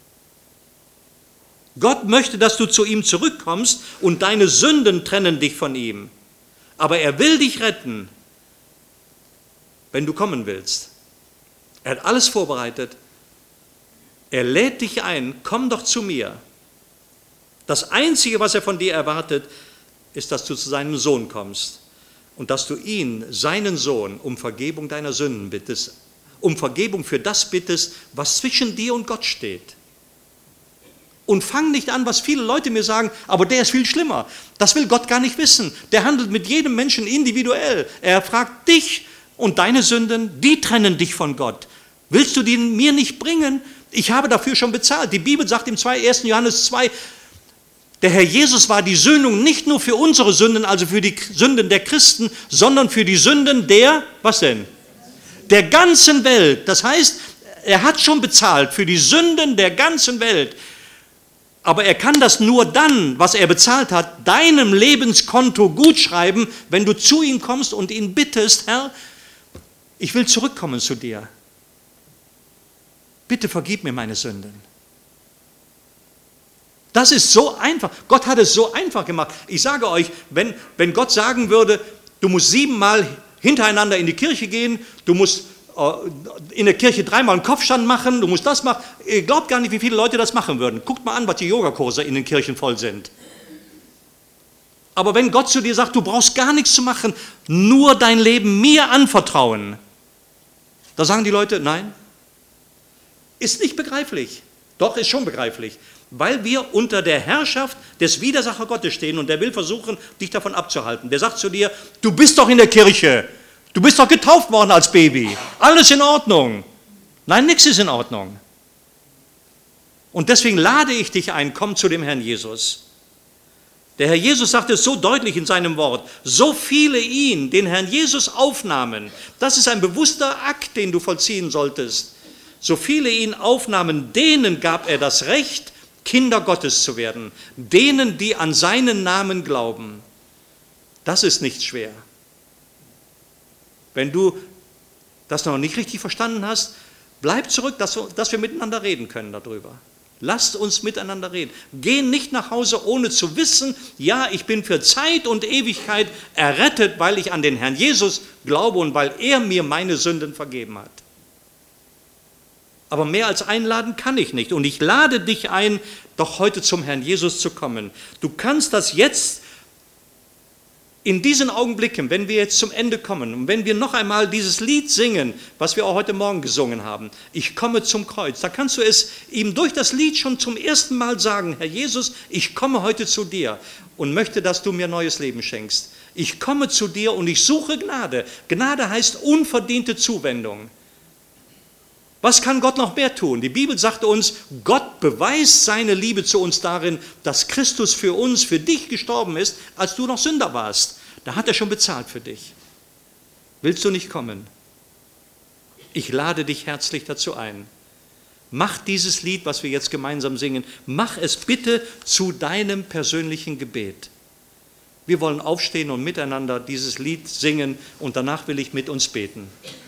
Gott möchte, dass du zu ihm zurückkommst und deine Sünden trennen dich von ihm. Aber er will dich retten, wenn du kommen willst. Er hat alles vorbereitet. Er lädt dich ein, komm doch zu mir. Das Einzige, was er von dir erwartet, ist, dass du zu seinem Sohn kommst. Und dass du ihn, seinen Sohn, um Vergebung deiner Sünden bittest, um Vergebung für das bittest, was zwischen dir und Gott steht. Und fang nicht an, was viele Leute mir sagen, aber der ist viel schlimmer. Das will Gott gar nicht wissen. Der handelt mit jedem Menschen individuell. Er fragt dich und deine Sünden, die trennen dich von Gott. Willst du die mir nicht bringen? Ich habe dafür schon bezahlt. Die Bibel sagt im ersten Johannes zwei, der Herr Jesus war die Söhnung nicht nur für unsere Sünden, also für die Sünden der Christen, sondern für die Sünden der, was denn? Der ganzen Welt. Das heißt, er hat schon bezahlt für die Sünden der ganzen Welt. Aber er kann das nur dann, was er bezahlt hat, deinem Lebenskonto gutschreiben, wenn du zu ihm kommst und ihn bittest, Herr, ich will zurückkommen zu dir. Bitte vergib mir meine Sünden. Das ist so einfach. Gott hat es so einfach gemacht. Ich sage euch, wenn, wenn Gott sagen würde, du musst siebenmal hintereinander in die Kirche gehen, du musst äh, in der Kirche dreimal einen Kopfstand machen, du musst das machen. Ihr glaubt gar nicht, wie viele Leute das machen würden. Guckt mal an, was die Yogakurse in den Kirchen voll sind. Aber wenn Gott zu dir sagt, du brauchst gar nichts zu machen, nur dein Leben mir anvertrauen, da sagen die Leute, nein, ist nicht begreiflich. Doch, ist schon begreiflich. Weil wir unter der Herrschaft des Widersacher Gottes stehen und der will versuchen, dich davon abzuhalten. Der sagt zu dir, du bist doch in der Kirche, du bist doch getauft worden als Baby, alles in Ordnung. Nein, nichts ist in Ordnung. Und deswegen lade ich dich ein, komm zu dem Herrn Jesus. Der Herr Jesus sagt es so deutlich in seinem Wort, so viele ihn, den Herrn Jesus aufnahmen, das ist ein bewusster Akt, den du vollziehen solltest. So viele ihn aufnahmen, denen gab er das Recht, Kinder Gottes zu werden, denen, die an seinen Namen glauben. Das ist nicht schwer. Wenn du das noch nicht richtig verstanden hast, bleib zurück, dass wir, dass wir miteinander reden können darüber. Lasst uns miteinander reden. Geh nicht nach Hause, ohne zu wissen, ja, ich bin für Zeit und Ewigkeit errettet, weil ich an den Herrn Jesus glaube und weil er mir meine Sünden vergeben hat. Aber mehr als einladen kann ich nicht. Und ich lade dich ein, doch heute zum Herrn Jesus zu kommen. Du kannst das jetzt in diesen Augenblicken, wenn wir jetzt zum Ende kommen und wenn wir noch einmal dieses Lied singen, was wir auch heute Morgen gesungen haben, ich komme zum Kreuz, da kannst du es ihm durch das Lied schon zum ersten Mal sagen, Herr Jesus, ich komme heute zu dir und möchte, dass du mir neues Leben schenkst. Ich komme zu dir und ich suche Gnade. Gnade heißt unverdiente Zuwendung. Was kann Gott noch mehr tun? Die Bibel sagt uns, Gott beweist seine Liebe zu uns darin, dass Christus für uns, für dich gestorben ist, als du noch Sünder warst. Da hat er schon bezahlt für dich. Willst du nicht kommen? Ich lade dich herzlich dazu ein. Mach dieses Lied, was wir jetzt gemeinsam singen, mach es bitte zu deinem persönlichen Gebet. Wir wollen aufstehen und miteinander dieses Lied singen und danach will ich mit uns beten.